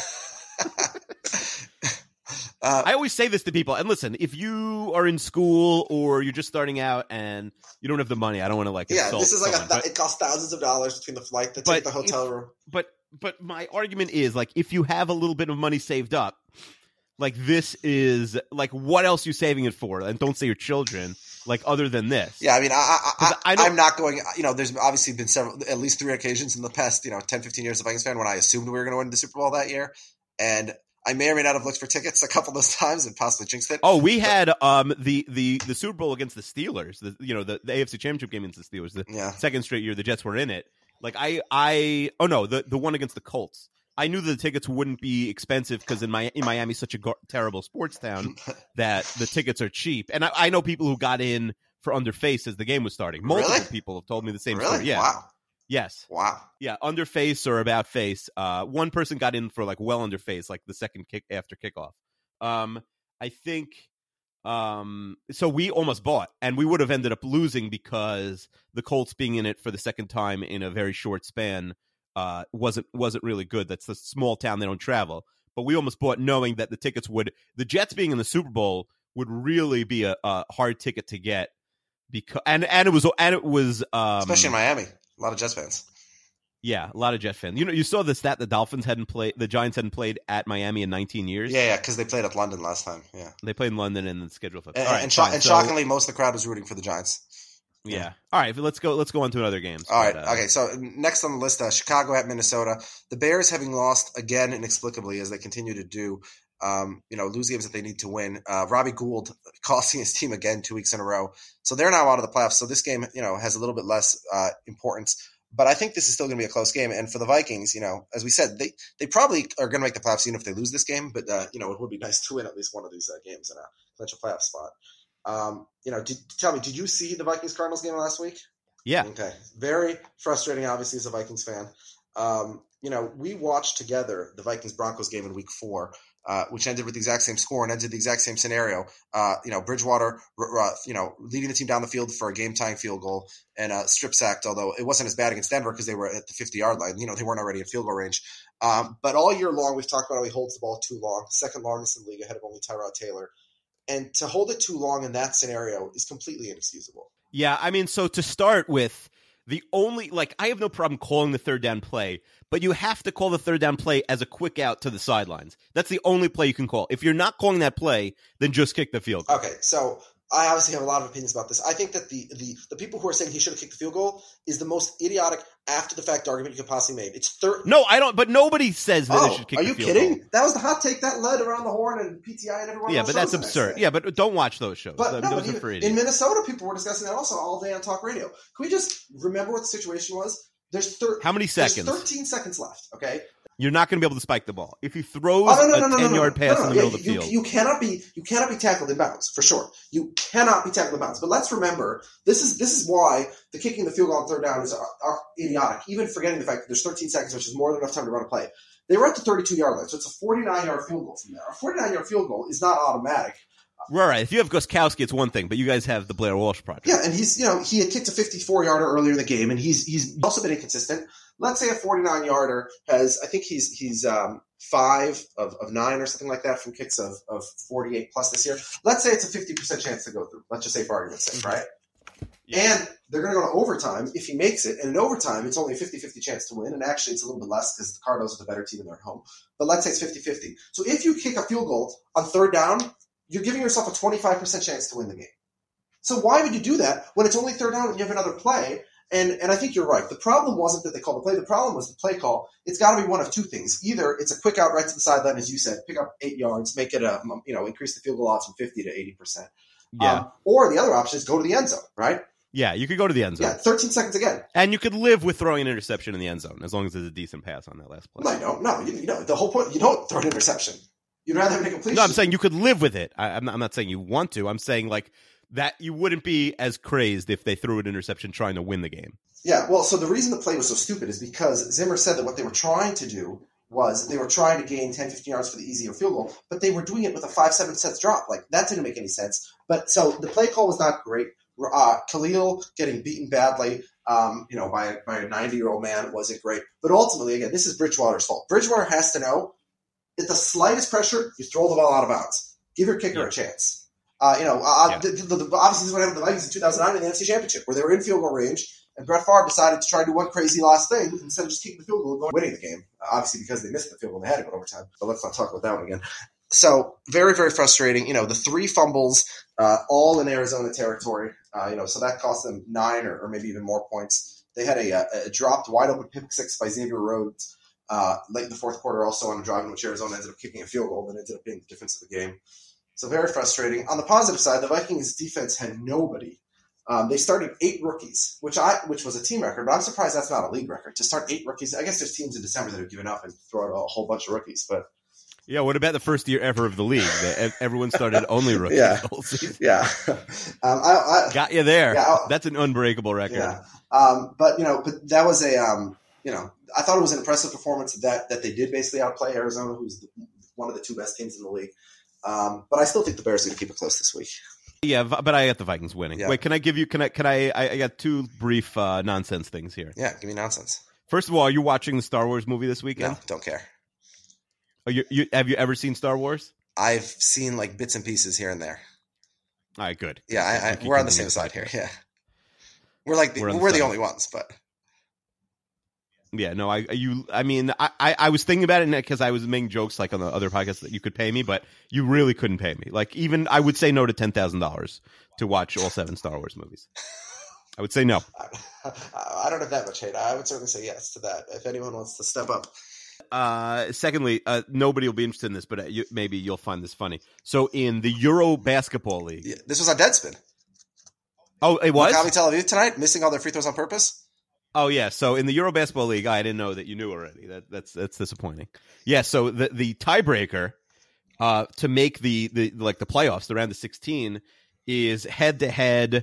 uh, I always say this to people. And listen, if you are in school or you're just starting out and you don't have the money, I don't want to like. Yeah, this is like someone, a th- but, it costs thousands of dollars between the flight, the ticket, the hotel if, room. But but my argument is like if you have a little bit of money saved up, like this is like what else are you saving it for? And don't say your children. Like other than this, yeah. I mean, I, I, I, I I'm not going. You know, there's obviously been several, at least three occasions in the past, you know, ten, fifteen years of Vikings fan when I assumed we were going to win the Super Bowl that year, and I may or may not have looked for tickets a couple of those times and possibly jinxed it. Oh, we but, had um the, the the Super Bowl against the Steelers. The you know the, the A F C Championship game against the Steelers. The yeah. second straight year the Jets were in it. Like I I oh no the the one against the Colts. I knew the tickets wouldn't be expensive because in my in Miami, such a gar- terrible sports town, that the tickets are cheap. And I, I know people who got in for Underface as the game was starting. Multiple really? people have told me the same really? story. Yeah. Wow. Yes. Wow. Yeah, Underface or About Face. Uh, one person got in for like well Underface, like the second kick after kickoff. Um, I think. Um, so we almost bought, and we would have ended up losing because the Colts being in it for the second time in a very short span. Uh, wasn't wasn't really good. That's a small town; they don't travel. But we almost bought, knowing that the tickets would, the Jets being in the Super Bowl would really be a, a hard ticket to get, because and and it was and it was um, especially in Miami, a lot of Jets fans. Yeah, a lot of Jets fans. You know, you saw the stat: the Dolphins hadn't played, the Giants hadn't played at Miami in nineteen years. Yeah, yeah, because they played at London last time. Yeah, they played in London and the schedule. And, right, and, fine, and so, shockingly, most of the crowd was rooting for the Giants. Yeah. yeah. All right. Let's go. Let's go on to another game. All right. But, uh, okay. So next on the list, uh, Chicago at Minnesota. The Bears, having lost again inexplicably as they continue to do, um, you know, lose games that they need to win. Uh, Robbie Gould costing his team again two weeks in a row. So they're now out of the playoffs. So this game, you know, has a little bit less uh, importance. But I think this is still going to be a close game. And for the Vikings, you know, as we said, they they probably are going to make the playoffs even if they lose this game. But uh, you know, it would be nice to win at least one of these uh, games in a potential playoff spot. Um, you know, did, tell me, did you see the Vikings-Cardinals game last week? Yeah. Okay. Very frustrating, obviously, as a Vikings fan. Um, you know, we watched together the Vikings-Broncos game in week four, uh, which ended with the exact same score and ended the exact same scenario. Uh, you know, Bridgewater, uh, you know, leading the team down the field for a game-tying field goal and uh, strip sacked, although it wasn't as bad against Denver because they were at the fifty-yard line. You know, they weren't already in field goal range. Um, but all year long, we've talked about how he holds the ball too long, second longest in the league ahead of only Tyrod Taylor. And to hold it too long in that scenario is completely inexcusable. Yeah, I mean, so to start with, the only, like, I have no problem calling the third down play, but you have to call the third down play as a quick out to the sidelines. That's the only play you can call. If you're not calling that play, then just kick the field goal. Okay, so I obviously have a lot of opinions about this. I think that the the, the people who are saying he should have kicked the field goal is the most idiotic after-the-fact argument you could possibly make. It's third. No, I don't. But nobody says that oh, they should kick the field goal. Are you kidding? That was the hot take that led around the horn and P T I and everyone. Yeah, but that's absurd. Yeah, but don't watch those shows. But those no, are but for in Minnesota, people were discussing that also all day on talk radio. Can we just remember what the situation was? There's thir- how many seconds? There's thirteen seconds left. Okay. You're not going to be able to spike the ball. If he throws oh, no, no, a no, ten-yard no, no, pass no, no, in the yeah, middle of the you, field. You cannot be you cannot be tackled in bounds, for sure. You cannot be tackled in bounds. But let's remember, this is this is why the kicking the field goal on third down is are, are idiotic, even forgetting the fact that there's thirteen seconds, which is more than enough time to run a play. They were at the thirty-two-yard line, so it's a forty-nine-yard field goal from there. A forty-nine-yard field goal is not automatic. Right. If you have Gostkowski, it's one thing, but you guys have the Blair Walsh project. Yeah, and he's, you know, he had kicked a fifty-four-yarder earlier in the game, and he's he's also been inconsistent. Let's say a forty-nine-yarder has, I think he's he's um, five of, of nine or something like that from kicks of, of forty-eight plus this year. Let's say it's a fifty percent chance to go through. Let's just say for argument's sake, right? Yeah. And they're going to go to overtime if he makes it. And in overtime, it's only a fifty-fifty chance to win. And actually, it's a little bit less because the Cardinals are the better team and they're at home. But let's say it's fifty-fifty. So if you kick a field goal on third down, you're giving yourself a twenty-five percent chance to win the game. So why would you do that when it's only third down and you have another play? And and I think you're right. The problem wasn't that they called the play. The problem was the play call. It's got to be one of two things. Either it's a quick out right to the sideline, as you said, pick up eight yards, make it a, you know, increase the field goal odds from fifty to eighty percent. Yeah. Um, or the other option is go to the end zone, right? Yeah, you could go to the end zone. Yeah, thirteen seconds again. And you could live with throwing an interception in the end zone as long as there's a decent pass on that last play. No, no, no. You, you know, the whole point, you don't throw an interception. You'd rather have a completion. No, I'm saying you could live with it. I, I'm, not, I'm not saying you want to. I'm saying like that you wouldn't be as crazed if they threw an interception trying to win the game. Yeah, well, so the reason the play was so stupid is because Zimmer said that what they were trying to do was they were trying to gain ten, fifteen yards for the easier field goal, but they were doing it with a five, seven sets drop. Like, that didn't make any sense. But so the play call was not great. Uh, Khalil getting beaten badly, um, you know, by a, by a ninety-year-old man wasn't great. But ultimately, again, this is Bridgewater's fault. Bridgewater has to know at the slightest pressure, you throw the ball out of bounds. Give your kicker yeah. a chance. Uh, you know, uh, yeah. the, the, the, obviously this is what happened to the Vikings in two thousand nine in the N F C Championship, where they were in field goal range, and Brett Favre decided to try to do one crazy last thing instead of just kicking the field goal and going, winning the game. Uh, obviously, because they missed the field goal, they had to go overtime. But let's not talk about that one again. So very, very frustrating. You know, the three fumbles, uh, all in Arizona territory. Uh, you know, so that cost them nine or, or maybe even more points. They had a, a, a dropped wide open pick six by Xavier Rhodes uh, late in the fourth quarter, also on a drive in which Arizona ended up kicking a field goal and ended up being the difference of the game. So very frustrating. On the positive side, the Vikings defense had nobody. Um, they started eight rookies, which I which was a team record, but I'm surprised that's not a league record. To start eight rookies, I guess there's teams in December that have given up and throw out a whole bunch of rookies, but yeah, what about the first year ever of the league? That everyone started only rookies. yeah, yeah. um, I, I, Got you there. Yeah, that's an unbreakable record. Yeah, um, but you know, but that was a um, you know, I thought it was an impressive performance that that they did basically outplay Arizona, who's the, one of the two best teams in the league. Um, but I still think the Bears are going to keep it close this week. Yeah, but I got the Vikings winning. Yeah. Wait, can I give you? Can I? Can I? I got two brief uh, nonsense things here. Yeah, give me nonsense. First of all, are you watching the Star Wars movie this weekend? No, don't care. Oh, you, you have you ever seen Star Wars? I've seen like bits and pieces here and there. All right, good. Yeah, I, I, we're on the same side here. Yeah, we're like the, we're, the, we're the only ones, but. Yeah, no, I you I mean I, I, I was thinking about it because I was making jokes like on the other podcasts that you could pay me, but you really couldn't pay me. Like even I would say no to ten thousand dollars to watch all seven Star Wars movies. I would say no. I, I don't have that much hate. I would certainly say yes to that if anyone wants to step up. Uh, secondly, uh, nobody will be interested in this, but you, maybe you'll find this funny. So in the Euro Basketball League, yeah, this was on Deadspin. Oh, it was Maccabi Tel Aviv tonight, missing all their free throws on purpose. Oh yeah, so in the Euro Basketball League, I didn't know that you knew already. That that's that's disappointing. Yeah, so the the tiebreaker uh, to make the, the like the playoffs, the round of sixteen, is head to head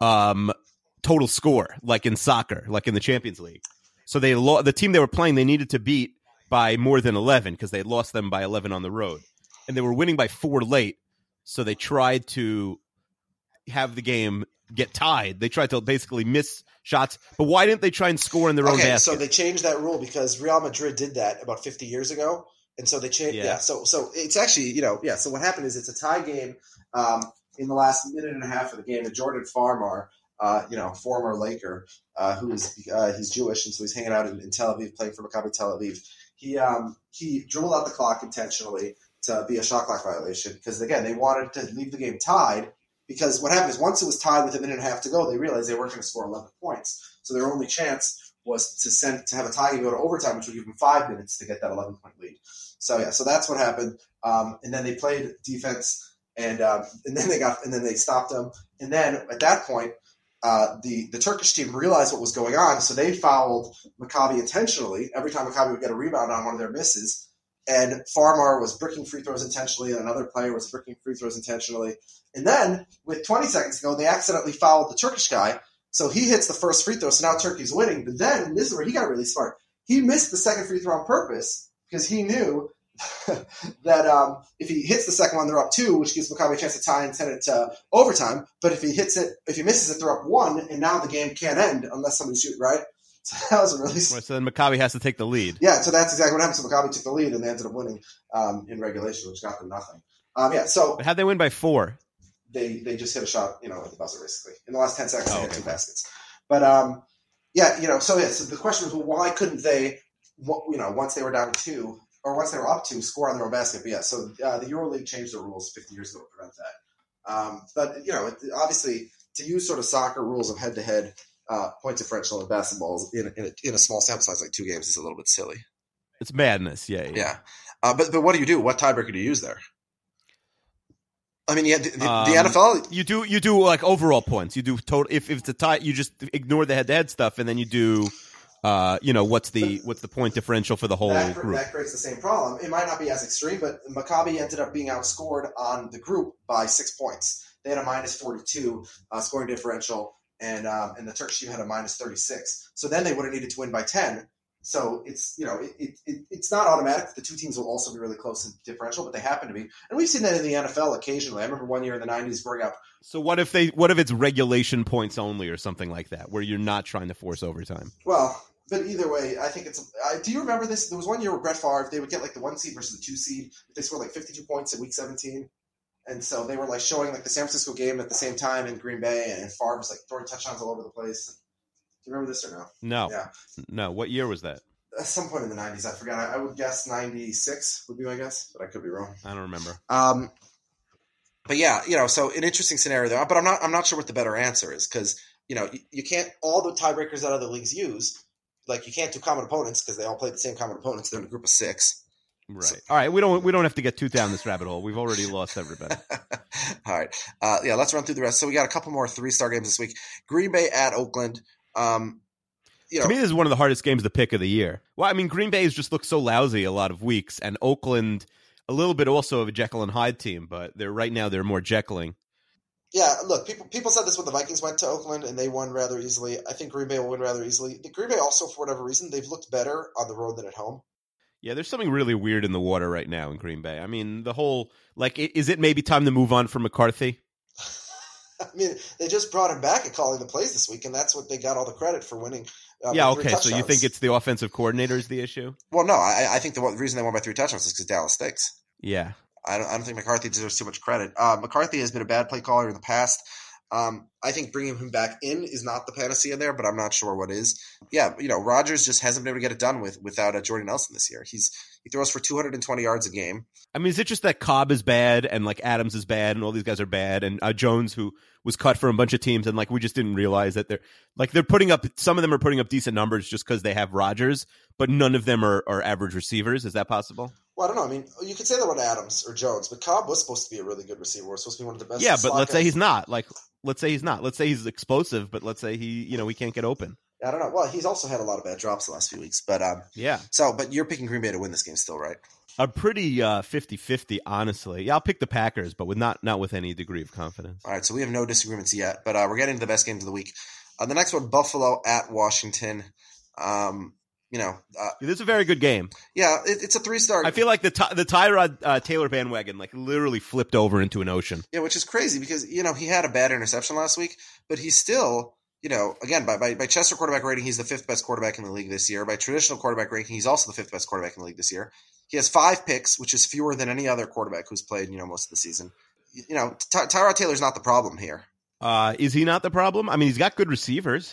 total score, like in soccer, like in the Champions League. So they lo- the team they were playing, they needed to beat by more than eleven because they had lost them by eleven on the road, and they were winning by four late. So they tried to have the game get tied. They tried to basically miss shots, but why didn't they try and score in their okay, own basket? So they changed that rule because Real Madrid did that about fifty years ago, and so they changed. Yeah. yeah so so it's actually you know yeah. So what happened is it's a tie game um, in the last minute and a half of the game. And Jordan Farmar, uh, you know, former Laker, uh, who is uh, he's Jewish, and so he's hanging out in, in Tel Aviv playing for Maccabi Tel Aviv. He um, he dribbled out the clock intentionally to be a shot clock violation because again they wanted to leave the game tied. Because what happened is once it was tied with a minute and a half to go, they realized they weren't going to score eleven points. So their only chance was to send to have a tie game go to overtime, which would give them five minutes to get that eleven point lead. So yeah, so that's what happened. Um, and then they played defense, and um, and then they got and then they stopped them. And then at that point, uh, the the Turkish team realized what was going on, so they fouled Maccabi intentionally every time Maccabi would get a rebound on one of their misses. And Farmar was bricking free throws intentionally, and another player was bricking free throws intentionally. And then, with twenty seconds to go, they accidentally fouled the Turkish guy. So he hits the first free throw, so now Turkey's winning. But then, this is where he got really smart. He missed the second free throw on purpose because he knew that um, if he hits the second one, they're up two, which gives Maccabi a chance to tie and send it to overtime. But if he hits it, if he misses it, they're up one, and now the game can't end unless somebody shoots, right? So that was a really. Right, so then Maccabi has to take the lead. Yeah, so that's exactly what happened. So Maccabi took the lead, and they ended up winning um, in regulation, which got them nothing. Um, yeah, so how'd they win by four? they they just hit a shot, you know, at the buzzer basically. In the last ten seconds, Oh, they hit okay. two baskets. But um, yeah, you know, so yeah, so the question was, well, why couldn't they, you know, once they were down two or once they were up two, score on their own basket? But yeah, so uh, the EuroLeague changed the rules fifty years ago to prevent that. Um, but you know, it, obviously, to use sort of soccer rules of head-to-head uh, point differential in basketball in, in, a, in a small sample size like two games is a little bit silly. It's madness. Yeah. Yeah. Yeah, uh, but but what do you do? What tiebreaker do you use there? I mean, yeah, the, the, Um, the N F L. You do you do like overall points. You do total. If, if it's a tie, you just ignore the head-to-head stuff, and then you do, uh, you know, what's the what's the point differential for the whole That, group? that creates the same problem. It might not be as extreme, but Maccabi ended up being outscored on the group by six points. They had a minus forty-two uh, scoring differential, and um, and the Turkish team had a minus thirty-six. So then they would have needed to win by ten. So it's you know it, it, it it's not automatic. The two teams will also be really close in differential, but they happen to be, and we've seen that in the N F L occasionally. I remember one year in the nineties bring up. So what if they what if it's regulation points only or something like that, where you're not trying to force overtime? Well, but either way, I think it's. Uh, do you remember this? There was one year with Brett Favre. They would get like the one seed versus the two seed. They scored like fifty-two points in week seventeen. And so they were like showing like the San Francisco game at the same time in Green Bay, and Favre was like throwing touchdowns all over the place. Do you remember this or no? No. Yeah. No. What year was that? At some point in the nineties, I forgot. I, I would guess ninety-six would be my guess, but I could be wrong. I don't remember. Um, but yeah, you know, so an interesting scenario there. But I'm not. I'm not sure what the better answer is because you know you, you can't all the tiebreakers that other leagues use. Like you can't do common opponents because they all play the same common opponents. They're in a group of six. Right. So, all right. We don't. We don't have to get too down this rabbit hole. We've already lost everybody. All right. Uh, yeah. Let's run through the rest. So we got a couple more three-star games this week. Green Bay at Oakland. Um, you know, to me, this is one of the hardest games to pick of the year. Well, I mean, Green Bay has just looked so lousy a lot of weeks, and Oakland a little bit also of a Jekyll and Hyde team, but they're right now they're more Jekyling. Yeah, look, people people said this when the Vikings went to Oakland and they won rather easily. I think Green Bay will win rather easily. The Green Bay also, for whatever reason, they've looked better on the road than at home. Yeah, there's something really weird in the water right now in Green Bay. I mean, the whole like, is it maybe time to move on from McCarthy? I mean, they just brought him back at calling the plays this week, and that's what they got all the credit for winning. Uh, yeah, three okay. touchdowns. So you think it's the offensive coordinator is the issue? Well, no, I, I think the reason they won by three touchdowns is because Dallas stinks. Yeah, I don't, I don't think McCarthy deserves too much credit. Uh, McCarthy has been a bad play caller in the past. Um, I think bringing him back in is not the panacea there, but I'm not sure what is. Yeah, you know, Rodgers just hasn't been able to get it done with without uh, Jordy Nelson this year. He's he throws for two hundred twenty yards a game. I mean, is it just that Cobb is bad and like Adams is bad and all these guys are bad and uh, Jones, who was cut from a bunch of teams, and like we just didn't realize that they're like they're putting up some of them are putting up decent numbers just because they have Rodgers, but none of them are, are average receivers. Is that possible? Well, I don't know. I mean, you could say that about Adams or Jones, but Cobb was supposed to be a really good receiver. We're supposed to be one of the best. Yeah, but let's guys. say he's not. Like, let's say he's not. Let's say he's explosive, but let's say he, you know, he can't get open. I don't know. Well, he's also had a lot of bad drops the last few weeks, but um, yeah. So, but you're picking Green Bay to win this game still, right? A pretty uh, fifty-fifty, honestly. Yeah, I'll pick the Packers, but with not not with any degree of confidence. All right, so we have no disagreements yet, but uh, we're getting to the best games of the week. Uh, the next one, Buffalo at Washington. Um, you know, uh, this is a very good game. Yeah, it, it's a three-star. I feel like the the Tyrod uh, Taylor bandwagon like literally flipped over into an ocean. Yeah, which is crazy because you know he had a bad interception last week, but he's still, you know, again by by, by Chester quarterback rating, he's the fifth best quarterback in the league this year. By traditional quarterback ranking, he's also the fifth best quarterback in the league this year. He has five picks, which is fewer than any other quarterback who's played, you know, most of the season. You know, Ty- Tyrod Taylor's not the problem here. Uh, is he not the problem? I mean, he's got good receivers.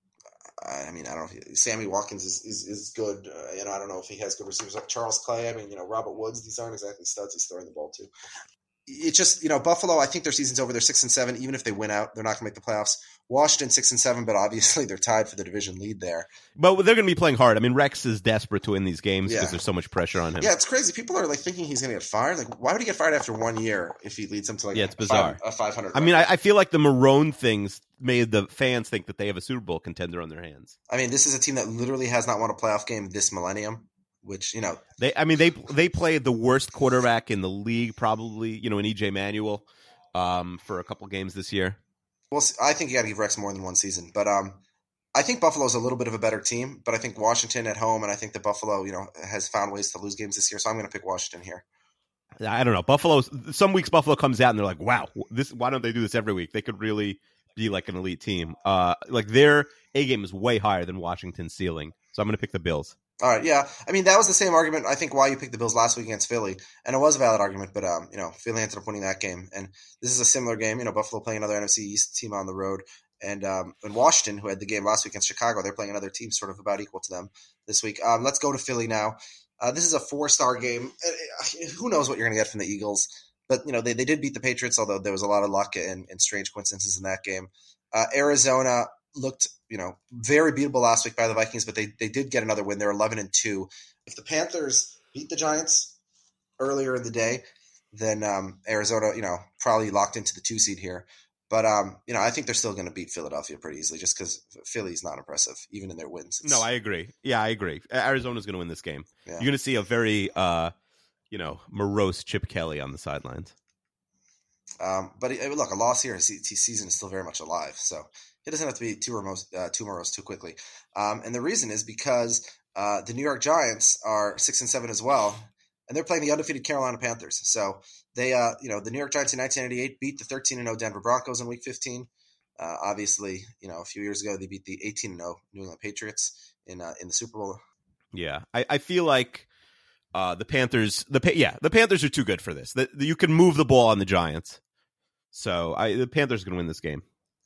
I mean, I don't know. If Sammy Watkins is is, is good. Uh, you know, I don't know if he has good receivers like Charles Clay. I mean, you know, Robert Woods. These aren't exactly studs. He's throwing the ball too. It's just, you know, Buffalo, I think their season's over. They're six and seven. Even if they win out, they're not going to make the playoffs. Washington six and seven, but obviously they're tied for the division lead there. But they're going to be playing hard. I mean, Rex is desperate to win these games because yeah. there's so much pressure on him. Yeah, it's crazy. People are like thinking he's going to get fired. Like, why would he get fired after one year if he leads them to like yeah, it's bizarre. a five hundred? I mean, I, I feel like the Marone things made the fans think that they have a Super Bowl contender on their hands. I mean, this is a team that literally has not won a playoff game this millennium. Which, you know, they, I mean, they they played the worst quarterback in the league, probably, you know, in E J Manuel, um, for a couple games this year. Well, I think you got to give Rex more than one season, but um, I think Buffalo's a little bit of a better team. But I think Washington at home, and I think that Buffalo, you know, has found ways to lose games this year. So I'm going to pick Washington here. I don't know. Buffalo's some weeks Buffalo comes out and they're like, "Wow, this why don't they do this every week? They could really be like an elite team." Uh, like their A game is way higher than Washington's ceiling, so I'm going to pick the Bills. All right, yeah. I mean, that was the same argument, I think, why you picked the Bills last week against Philly, and it was a valid argument, but, um, you know, Philly ended up winning that game, and this is a similar game. You know, Buffalo playing another N F C East team on the road, and um, in Washington, who had the game last week against Chicago, they're playing another team sort of about equal to them this week. Um, let's go to Philly now. Uh, this is a four-star game. Who knows what you're going to get from the Eagles, but, you know, they, they did beat the Patriots, although there was a lot of luck and, and strange coincidences in that game. Uh, Arizona looked, you know, very beatable last week by the Vikings, but they they did get another win. They're eleven and two. If the Panthers beat the Giants earlier in the day, then um, Arizona, you know, probably locked into the two seed here. But um, you know, I think they're still going to beat Philadelphia pretty easily, just because Philly's not impressive, even in their wins. It's, no, I agree. Yeah, I agree. Arizona's going to win this game. Yeah. You're going to see a very, uh, you know, morose Chip Kelly on the sidelines. Um, but look, a loss here, his season is still very much alive, so it doesn't have to be too morose, uh, too morose too quickly. Um, and the reason is because uh, the New York Giants are six and seven as well, and they're playing the undefeated Carolina Panthers. So they, uh, you know, the New York Giants in nineteen ninety-eight beat the thirteen and oh Denver Broncos in Week fifteen. Uh, obviously, you know, a few years ago they beat the eighteen and oh New England Patriots in uh, in the Super Bowl. Yeah, I, I feel like. Uh, the Panthers, the yeah, the Panthers are too good for this. The, the, you can move the ball on the Giants, so I, the Panthers are going to win this game.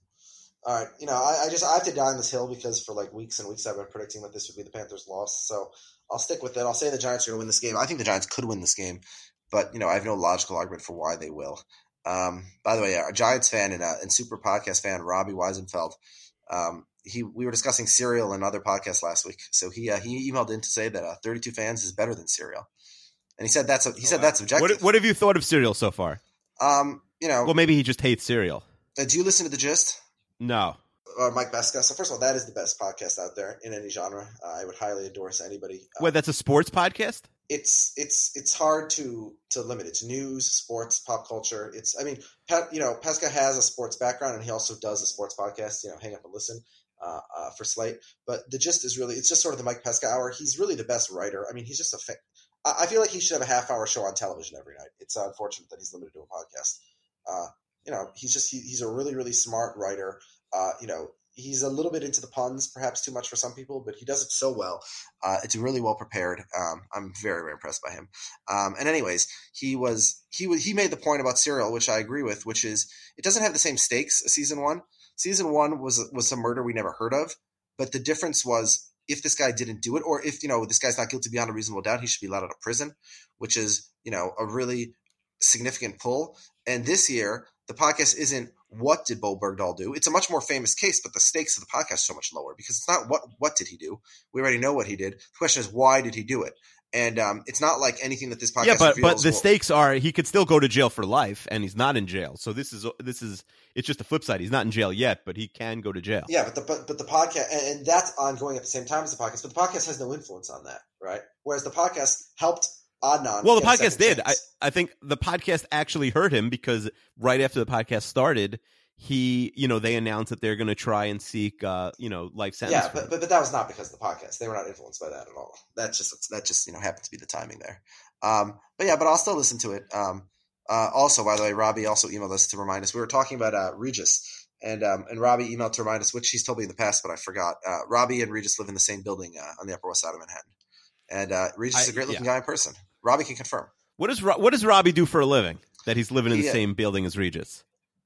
All right, you know, I, I just I have to die on this hill because for like weeks and weeks I've been predicting that this would be the Panthers' loss. So I'll stick with it. I'll say the Giants are going to win this game. I think the Giants could win this game, but you know, I have no logical argument for why they will. Um, by the way, a Giants fan and, uh, and super podcast fan Robbie Weisenfeld. Um, He, we were discussing Serial and other podcasts last week, so he uh, he emailed in to say that uh, thirty-two fans is better than Serial, and he said that's a, he said oh, wow. that's objective. What, what have you thought of Serial so far? Um, you know, well, maybe he just hates Serial. Uh, do you listen to The Gist? No. Uh, Mike Pesca. So first of all, that is the best podcast out there in any genre. Uh, I would highly endorse anybody. Uh, Wait, that's a sports podcast? It's it's it's hard to to limit. It's news, sports, pop culture. It's I mean, Pe- you know, Pesca has a sports background, and he also does a sports podcast. You know, hang up and listen. Uh, uh, for Slate, but The Gist is really, it's just sort of the Mike Pesca hour. He's really the best writer. I mean, he's just a fa- I feel like he should have a half hour show on television every night. It's unfortunate that he's limited to a podcast. Uh, you know, he's just, he, he's a really, really smart writer. Uh, you know, he's a little bit into the puns, perhaps too much for some people, but he does it so well. Uh, it's really well prepared. Um, I'm very, very impressed by him. Um, and anyways, he was, he was, he made the point about Serial, which I agree with, which is it doesn't have the same stakes as season one. Season one was was some murder we never heard of, but the difference was if this guy didn't do it, or if, you know, this guy's not guilty beyond a reasonable doubt, he should be let out of prison, which is, you know, a really significant pull. And this year, the podcast isn't what did Bo Bergdahl do? It's a much more famous case, but the stakes of the podcast are so much lower because it's not what what did he do? We already know what he did. The question is, why did he do it? And um, it's not like anything that this podcast. Yeah, but reveals but the will, stakes are he could still go to jail for life, and he's not in jail. So this is this is it's just the flip side. He's not in jail yet, but he can go to jail. Yeah, but the but, but the podcast and, and that's ongoing at the same time as the podcast. But the podcast has no influence on that, right? Whereas the podcast helped Adnan. Well, the podcast did. I, I think the podcast actually hurt him because right after the podcast started, he, you know, they announced that they're going to try and seek, uh, you know, life sentence. Yeah, but, but but that was not because of the podcast. They were not influenced by that at all. That's just that just you know happened to be the timing there. Um, but yeah, but I'll still listen to it. Um, uh, also, by the way, Robbie also emailed us to remind us. We were talking about uh, Regis, and um, and Robbie emailed to remind us, which he's told me in the past, but I forgot. Uh, Robbie and Regis live in the same building uh, on the Upper West Side of Manhattan, and uh, Regis I, is a great looking yeah. guy in person. Robbie can confirm. What does what does Robbie do for a living? That he's living in he, the same building as Regis.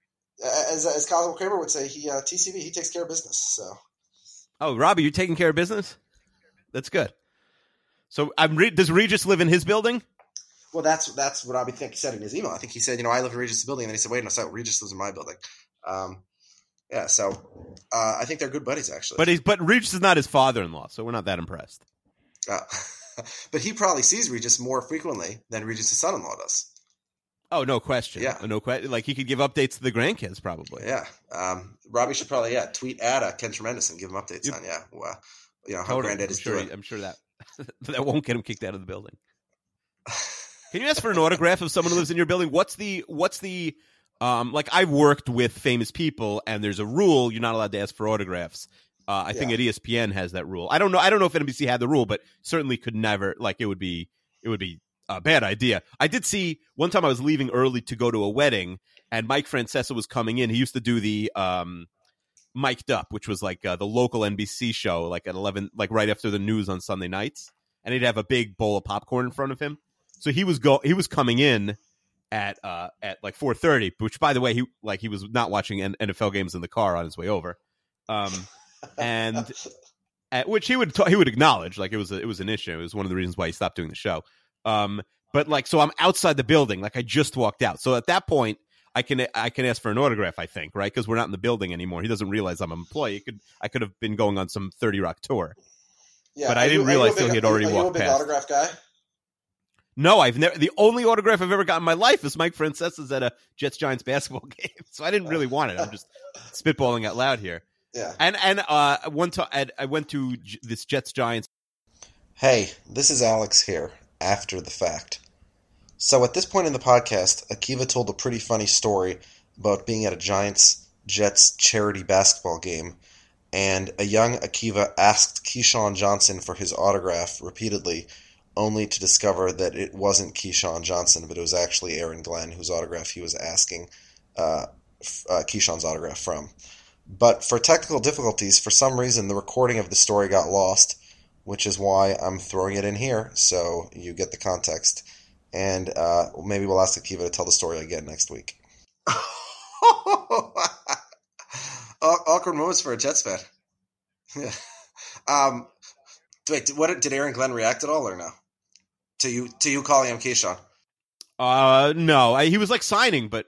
As as Cosmo Kramer would say, he uh, T C B he takes care of business. So, oh, Robbie, you're taking care of business. That's good. So, I'm re- does Regis live in his building? Well, that's that's what Robbie think he said in his email. I think he said, you know, I live in Regis' building, and then he said, wait, no, sorry, Regis lives in my building. Um, yeah, so uh, I think they're good buddies, actually. But he's but Regis is not his father-in-law, so we're not that impressed. Uh, but he probably sees Regis more frequently than Regis' son-in-law does. Oh, no question. Yeah. No question. Like, he could give updates to the grandkids, probably. Yeah. Um, Robbie should probably, yeah, tweet at uh, Ken Tremendous and give him updates yep. on, yeah, well, you know, how totally. Granddad I'm is sure doing. He, I'm sure that that won't get him kicked out of the building. Can you ask for an autograph of someone who lives in your building? What's the, what's the, um, like, I've worked with famous people, and there's a rule you're not allowed to ask for autographs. Uh, I yeah. think at E S P N has that rule. I don't know. I don't know if N B C had the rule, but certainly could never, like, it would be, it would be, a bad idea. I did see one time I was leaving early to go to a wedding, and Mike Francesa was coming in. He used to do the um, Mic'd Up, which was like uh, the local N B C show, like at eleven, like right after the news on Sunday nights, and he'd have a big bowl of popcorn in front of him. So he was go he was coming in at uh at like four thirty, which by the way he like he was not watching N F L games in the car on his way over, um, and at, which he would ta- he would acknowledge like it was a, it was an issue. It was one of the reasons why he stopped doing the show. Um, but like so, I'm outside the building, like I just walked out. So at that point, I can I can ask for an autograph, I think, right? Because we're not in the building anymore. He doesn't realize I'm an employee. It could I could have been going on some thirty Rock tour. Yeah, but I didn't you, realize till he had already are walked you a big past. autograph guy? No, I've never. The only autograph I've ever got in my life is Mike Francesa's at a Jets Giants basketball game. So I didn't really want it. I'm just spitballing out loud here. Yeah. And and uh, one time I went to J- this Jets Giants. Hey, this is Alex here. After the fact. So at this point in the podcast, Akiva told a pretty funny story about being at a Giants-Jets charity basketball game, and a young Akiva asked Keyshawn Johnson for his autograph repeatedly, only to discover that it wasn't Keyshawn Johnson, but it was actually Aaron Glenn, whose autograph he was asking uh, uh, Keyshawn's autograph from. But for technical difficulties, for some reason, the recording of the story got lost, which is why I'm throwing it in here, so you get the context. And uh, maybe we'll ask Akiva to tell the story again next week. Awkward moments for a Jets fan. Yeah. Um, wait, what did Aaron Glenn react at all or no? To you, to you calling him Keyshawn? Uh, no, I, he was like signing, but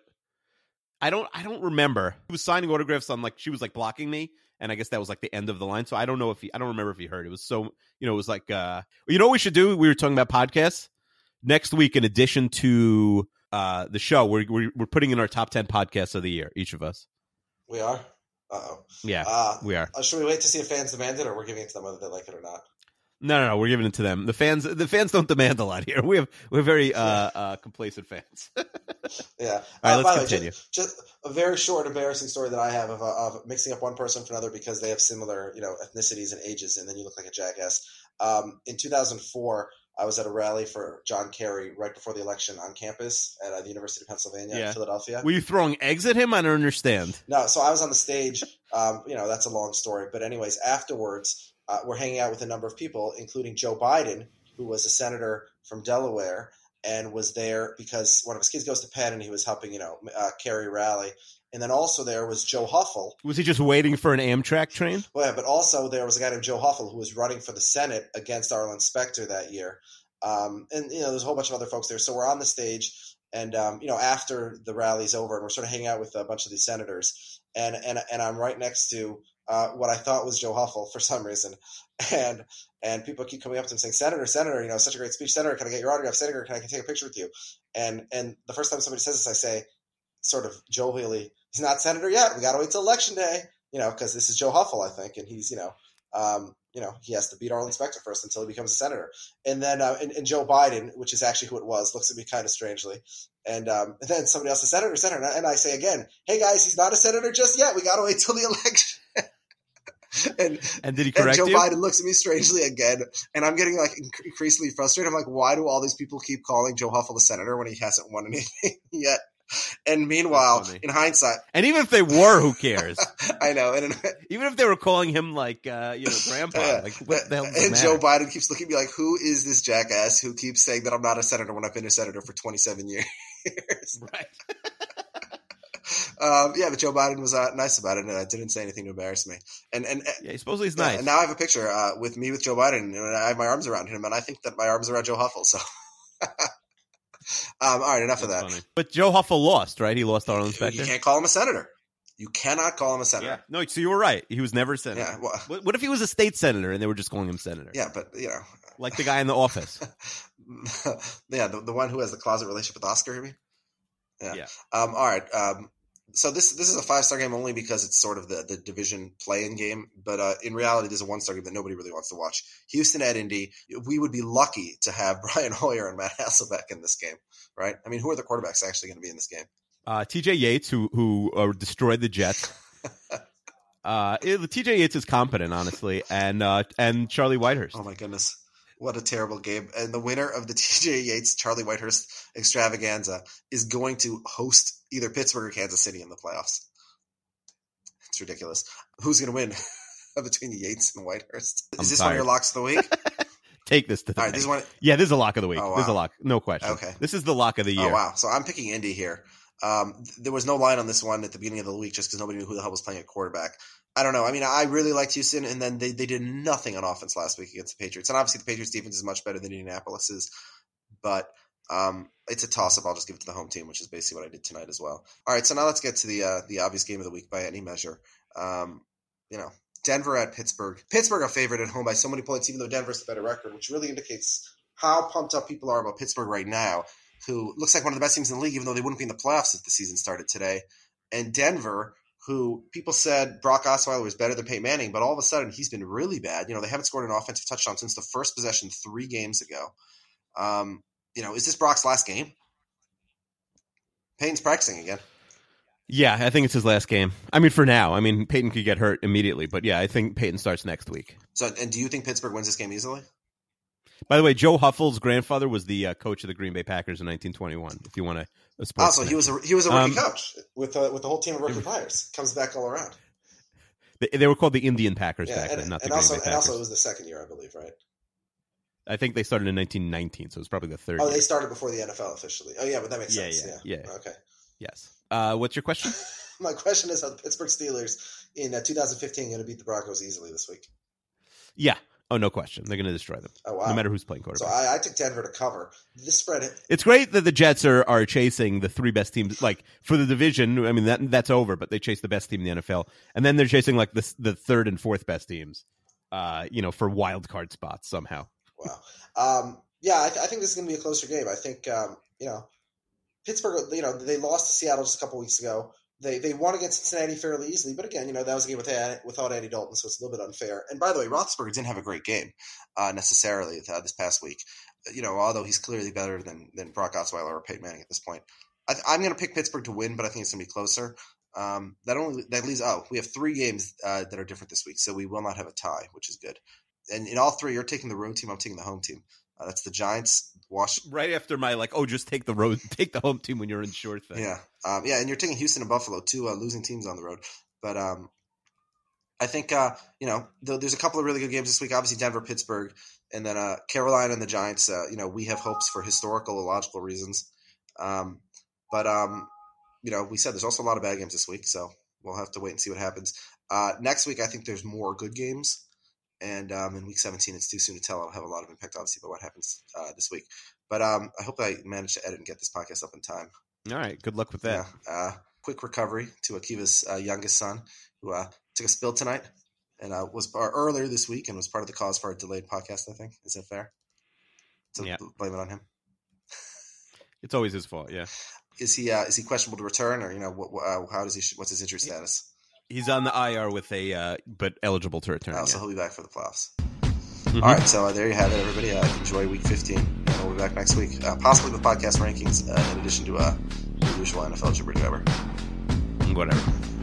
I don't, I don't remember. He was signing autographs on like she was like blocking me, and I guess that was like the end of the line. So I don't know if he, I don't remember if he heard. It was so, you know, it was like, uh, you know what we should do? We were talking about podcasts. Next week, in addition to uh, the show, we're, we're we're putting in our top ten podcasts of the year, each of us. We are? Uh-oh. Yeah, uh, we are. Uh, should we wait to see if fans demand it, or we're giving it to them whether they like it or not? No, no, no. We're giving it to them. The fans, the fans don't demand a lot here. We have we're very uh, uh, complacent fans. Yeah. All right, uh, let's by continue. Way, just, just a very short, embarrassing story that I have of, uh, of mixing up one person for another because they have similar, you know, ethnicities and ages, and then you look like a jackass. Um, in two thousand four, I was at a rally for John Kerry right before the election on campus at uh, the University of Pennsylvania Yeah. in Philadelphia. Were you throwing eggs at him? I don't understand. No, so I was on the stage. Um, you know, that's a long story. But anyways, afterwards, uh, we're hanging out with a number of people, including Joe Biden, who was a senator from Delaware and was there because one of his kids goes to Penn and he was helping, you know, uh, Kerry rally. And then also there was Joe Huffle. Was he just waiting for an Amtrak train? Well, yeah, but also there was a guy named Joe Huffle who was running for the Senate against Arlen Specter that year. Um, and, you know, there's a whole bunch of other folks there. So we're on the stage and, um, you know, after the rally's over and we're sort of hanging out with a bunch of these senators and, and, and I'm right next to uh, what I thought was Joe Huffle for some reason. And, and people keep coming up to him saying, Senator, Senator, you know, such a great speech. Senator, can I get your autograph? Senator, can I take a picture with you? And, and the first time somebody says this, I say sort of jovially, he's not senator yet. We got to wait till election day, you know, because this is Joe Huffle, I think. And he's, you know, um, you know, he has to beat Arlen Specter first until he becomes a senator. And then uh, and, and Joe Biden, which is actually who it was, looks at me kind of strangely. And, um, and then somebody else says, Senator, Senator. And I say again, hey, guys, he's not a senator just yet. We got to wait till the election. and, and did he correct and Joe you? Biden looks at me strangely again. And I'm getting like inc- increasingly frustrated. I'm like, why do all these people keep calling Joe Huffle a senator when he hasn't won anything yet? And meanwhile, in hindsight, and even if they were, who cares? I know. And even if they were calling him like, uh, you know, grandpa, yeah. like what the hell does it And matter? Joe Biden keeps looking at me like, who is this jackass who keeps saying that I'm not a senator when I've been a senator for twenty-seven years? Right. um, yeah, but Joe Biden was uh, nice about it and uh, didn't say anything to embarrass me. And and yeah, supposedly he's yeah, nice. And now I have a picture uh, with me with Joe Biden, and I have my arms around him, and I think that my arms are around Joe Huffle. So. Um, all right, enough That's of that. Funny. But Joe Huffle lost, right? He lost Arlen Specter. You can't call him a senator. You cannot call him a senator. Yeah. No, so you were right. He was never a senator. Yeah, well, what, what if he was a state senator and they were just calling him senator? Yeah, but, you know. Like the guy in The Office. yeah, the, the one who has the closet relationship with Oscar, you mean? Yeah. yeah. Um, all right. Um, so this this is a five-star game only because it's sort of the, the division play-in game. But uh, in reality, there's a one-star game that nobody really wants to watch. Houston at Indy. We would be lucky to have Brian Hoyer and Matt Hasselbeck in this game, right? I mean, who are the quarterbacks actually going to be in this game? Uh, T J Yates, who who uh, destroyed the Jets. uh, it, T J Yates is competent, honestly, and uh, and Charlie Whitehurst. Oh my goodness. What a terrible game. And the winner of the T J Yates, Charlie Whitehurst extravaganza is going to host either Pittsburgh or Kansas City in the playoffs. It's ridiculous. Who's going to win between Yates and Whitehurst? Is I'm this tired. one of your locks of the week? Take this to the All right, this is one. Yeah, this is a lock of the week. Oh, wow. This is a lock. No question. Okay. This is the lock of the year. Oh, wow. So I'm picking Indy here. Um, th- there was no line on this one at the beginning of the week just because nobody knew who the hell was playing at quarterback. I don't know. I mean, I really liked Houston, and then they, they did nothing on offense last week against the Patriots. And obviously the Patriots defense is much better than Indianapolis is. But um, it's a toss-up. I'll just give it to the home team, which is basically what I did tonight as well. All right, so now let's get to the uh, the obvious game of the week by any measure. Um, you know, Denver at Pittsburgh. Pittsburgh a favorite at home by so many points, even though Denver's the better record, which really indicates how pumped up people are about Pittsburgh right now, who looks like one of the best teams in the league, even though they wouldn't be in the playoffs if the season started today. And Denver, who people said Brock Osweiler was better than Peyton Manning, but all of a sudden he's been really bad. You know, they haven't scored an offensive touchdown since the first possession three games ago. Um, you know, is this Brock's last game? Peyton's practicing again. Yeah, I think it's his last game. I mean, for now. I mean, Peyton could get hurt immediately, but yeah, I think Peyton starts next week. So, and do you think Pittsburgh wins this game easily? By the way, Joe Huffle's grandfather was the uh, coach of the Green Bay Packers in nineteen twenty-one. If you want to, a sports also he was a he was a rookie um, coach with uh, with the whole team of rookie players. Comes back all around. They, they were called the Indian Packers Yeah, back and, then, not the and Green also Bay and Packers. also it was the second year, I believe, right? I think they started in nineteen nineteen, so it was probably the third. Oh, year. they started before the N F L officially. Oh, yeah, but that makes Yeah, sense. yeah, Yeah, yeah. Okay. Yes. Uh, what's your question? My question is: are the Pittsburgh Steelers in uh, two thousand fifteen going to beat the Broncos easily this week? Yeah. Oh, no question. They're going to destroy them. Oh, wow. No matter who's playing So quarterback. I, I took Denver to cover. This spread. It's great that the Jets are, are chasing the three best teams. Like, for the division, I mean, that that's over, but they chase the best team in the N F L. And then they're chasing, like, the, the third and fourth best teams, uh, you know, for wild card spots somehow. Wow. Um, yeah, I, I think this is going to be a closer game. I think, um, you know, Pittsburgh, you know, they lost to Seattle just a couple weeks ago. They they won against Cincinnati fairly easily, but again, you know, that was a game without, without Andy Dalton, so it's a little bit unfair. And by the way, Roethlisberger didn't have a great game uh, necessarily uh, this past week. You know, although he's clearly better than than Brock Osweiler or Peyton Manning at this point. I, I'm going to pick Pittsburgh to win, but I think it's going to be closer. Um, that only that leaves oh, we have three games uh, that are different this week, so we will not have a tie, which is good. And in all three, you're taking the road team. I'm taking the home team. Uh, that's the Giants. Wash Right after my, like, oh, just take the road, take the home team when you're in short thing. Yeah, um, yeah, and you're taking Houston and Buffalo, two uh, losing teams on the road. But um, I think uh, you know th- there's a couple of really good games this week. Obviously, Denver, Pittsburgh, and then uh, Carolina and the Giants. Uh, you know, we have hopes for historical or logical reasons. Um, but um, you know, we said there's also a lot of bad games this week, so we'll have to wait and see what happens. Uh, next week, I think there's more good games. And um, in week seventeen, it's too soon to tell. It'll have a lot of impact, obviously, by what happens uh, this week. But um, I hope I managed to edit and get this podcast up in time. All right. Good luck with that. Yeah. Uh, quick recovery to Akiva's uh, youngest son, who uh, took a spill tonight and uh, was uh, earlier this week and was part of the cause for our delayed podcast, I think. Is that fair? So Yeah. blame it on him. It's always his fault, yeah. Is he uh, is he questionable to return, or you know, what, uh, how does he? What's his injury status? He's on the I R with a, uh, but eligible to return. Oh, yeah. so he'll be back for the playoffs. Mhm. All right, so uh, there you have it, everybody. Uh, enjoy week fifteen, and we'll be back next week, uh, possibly with podcast rankings, uh, in addition to uh, the usual N F L Jibber Jabber. Whatever.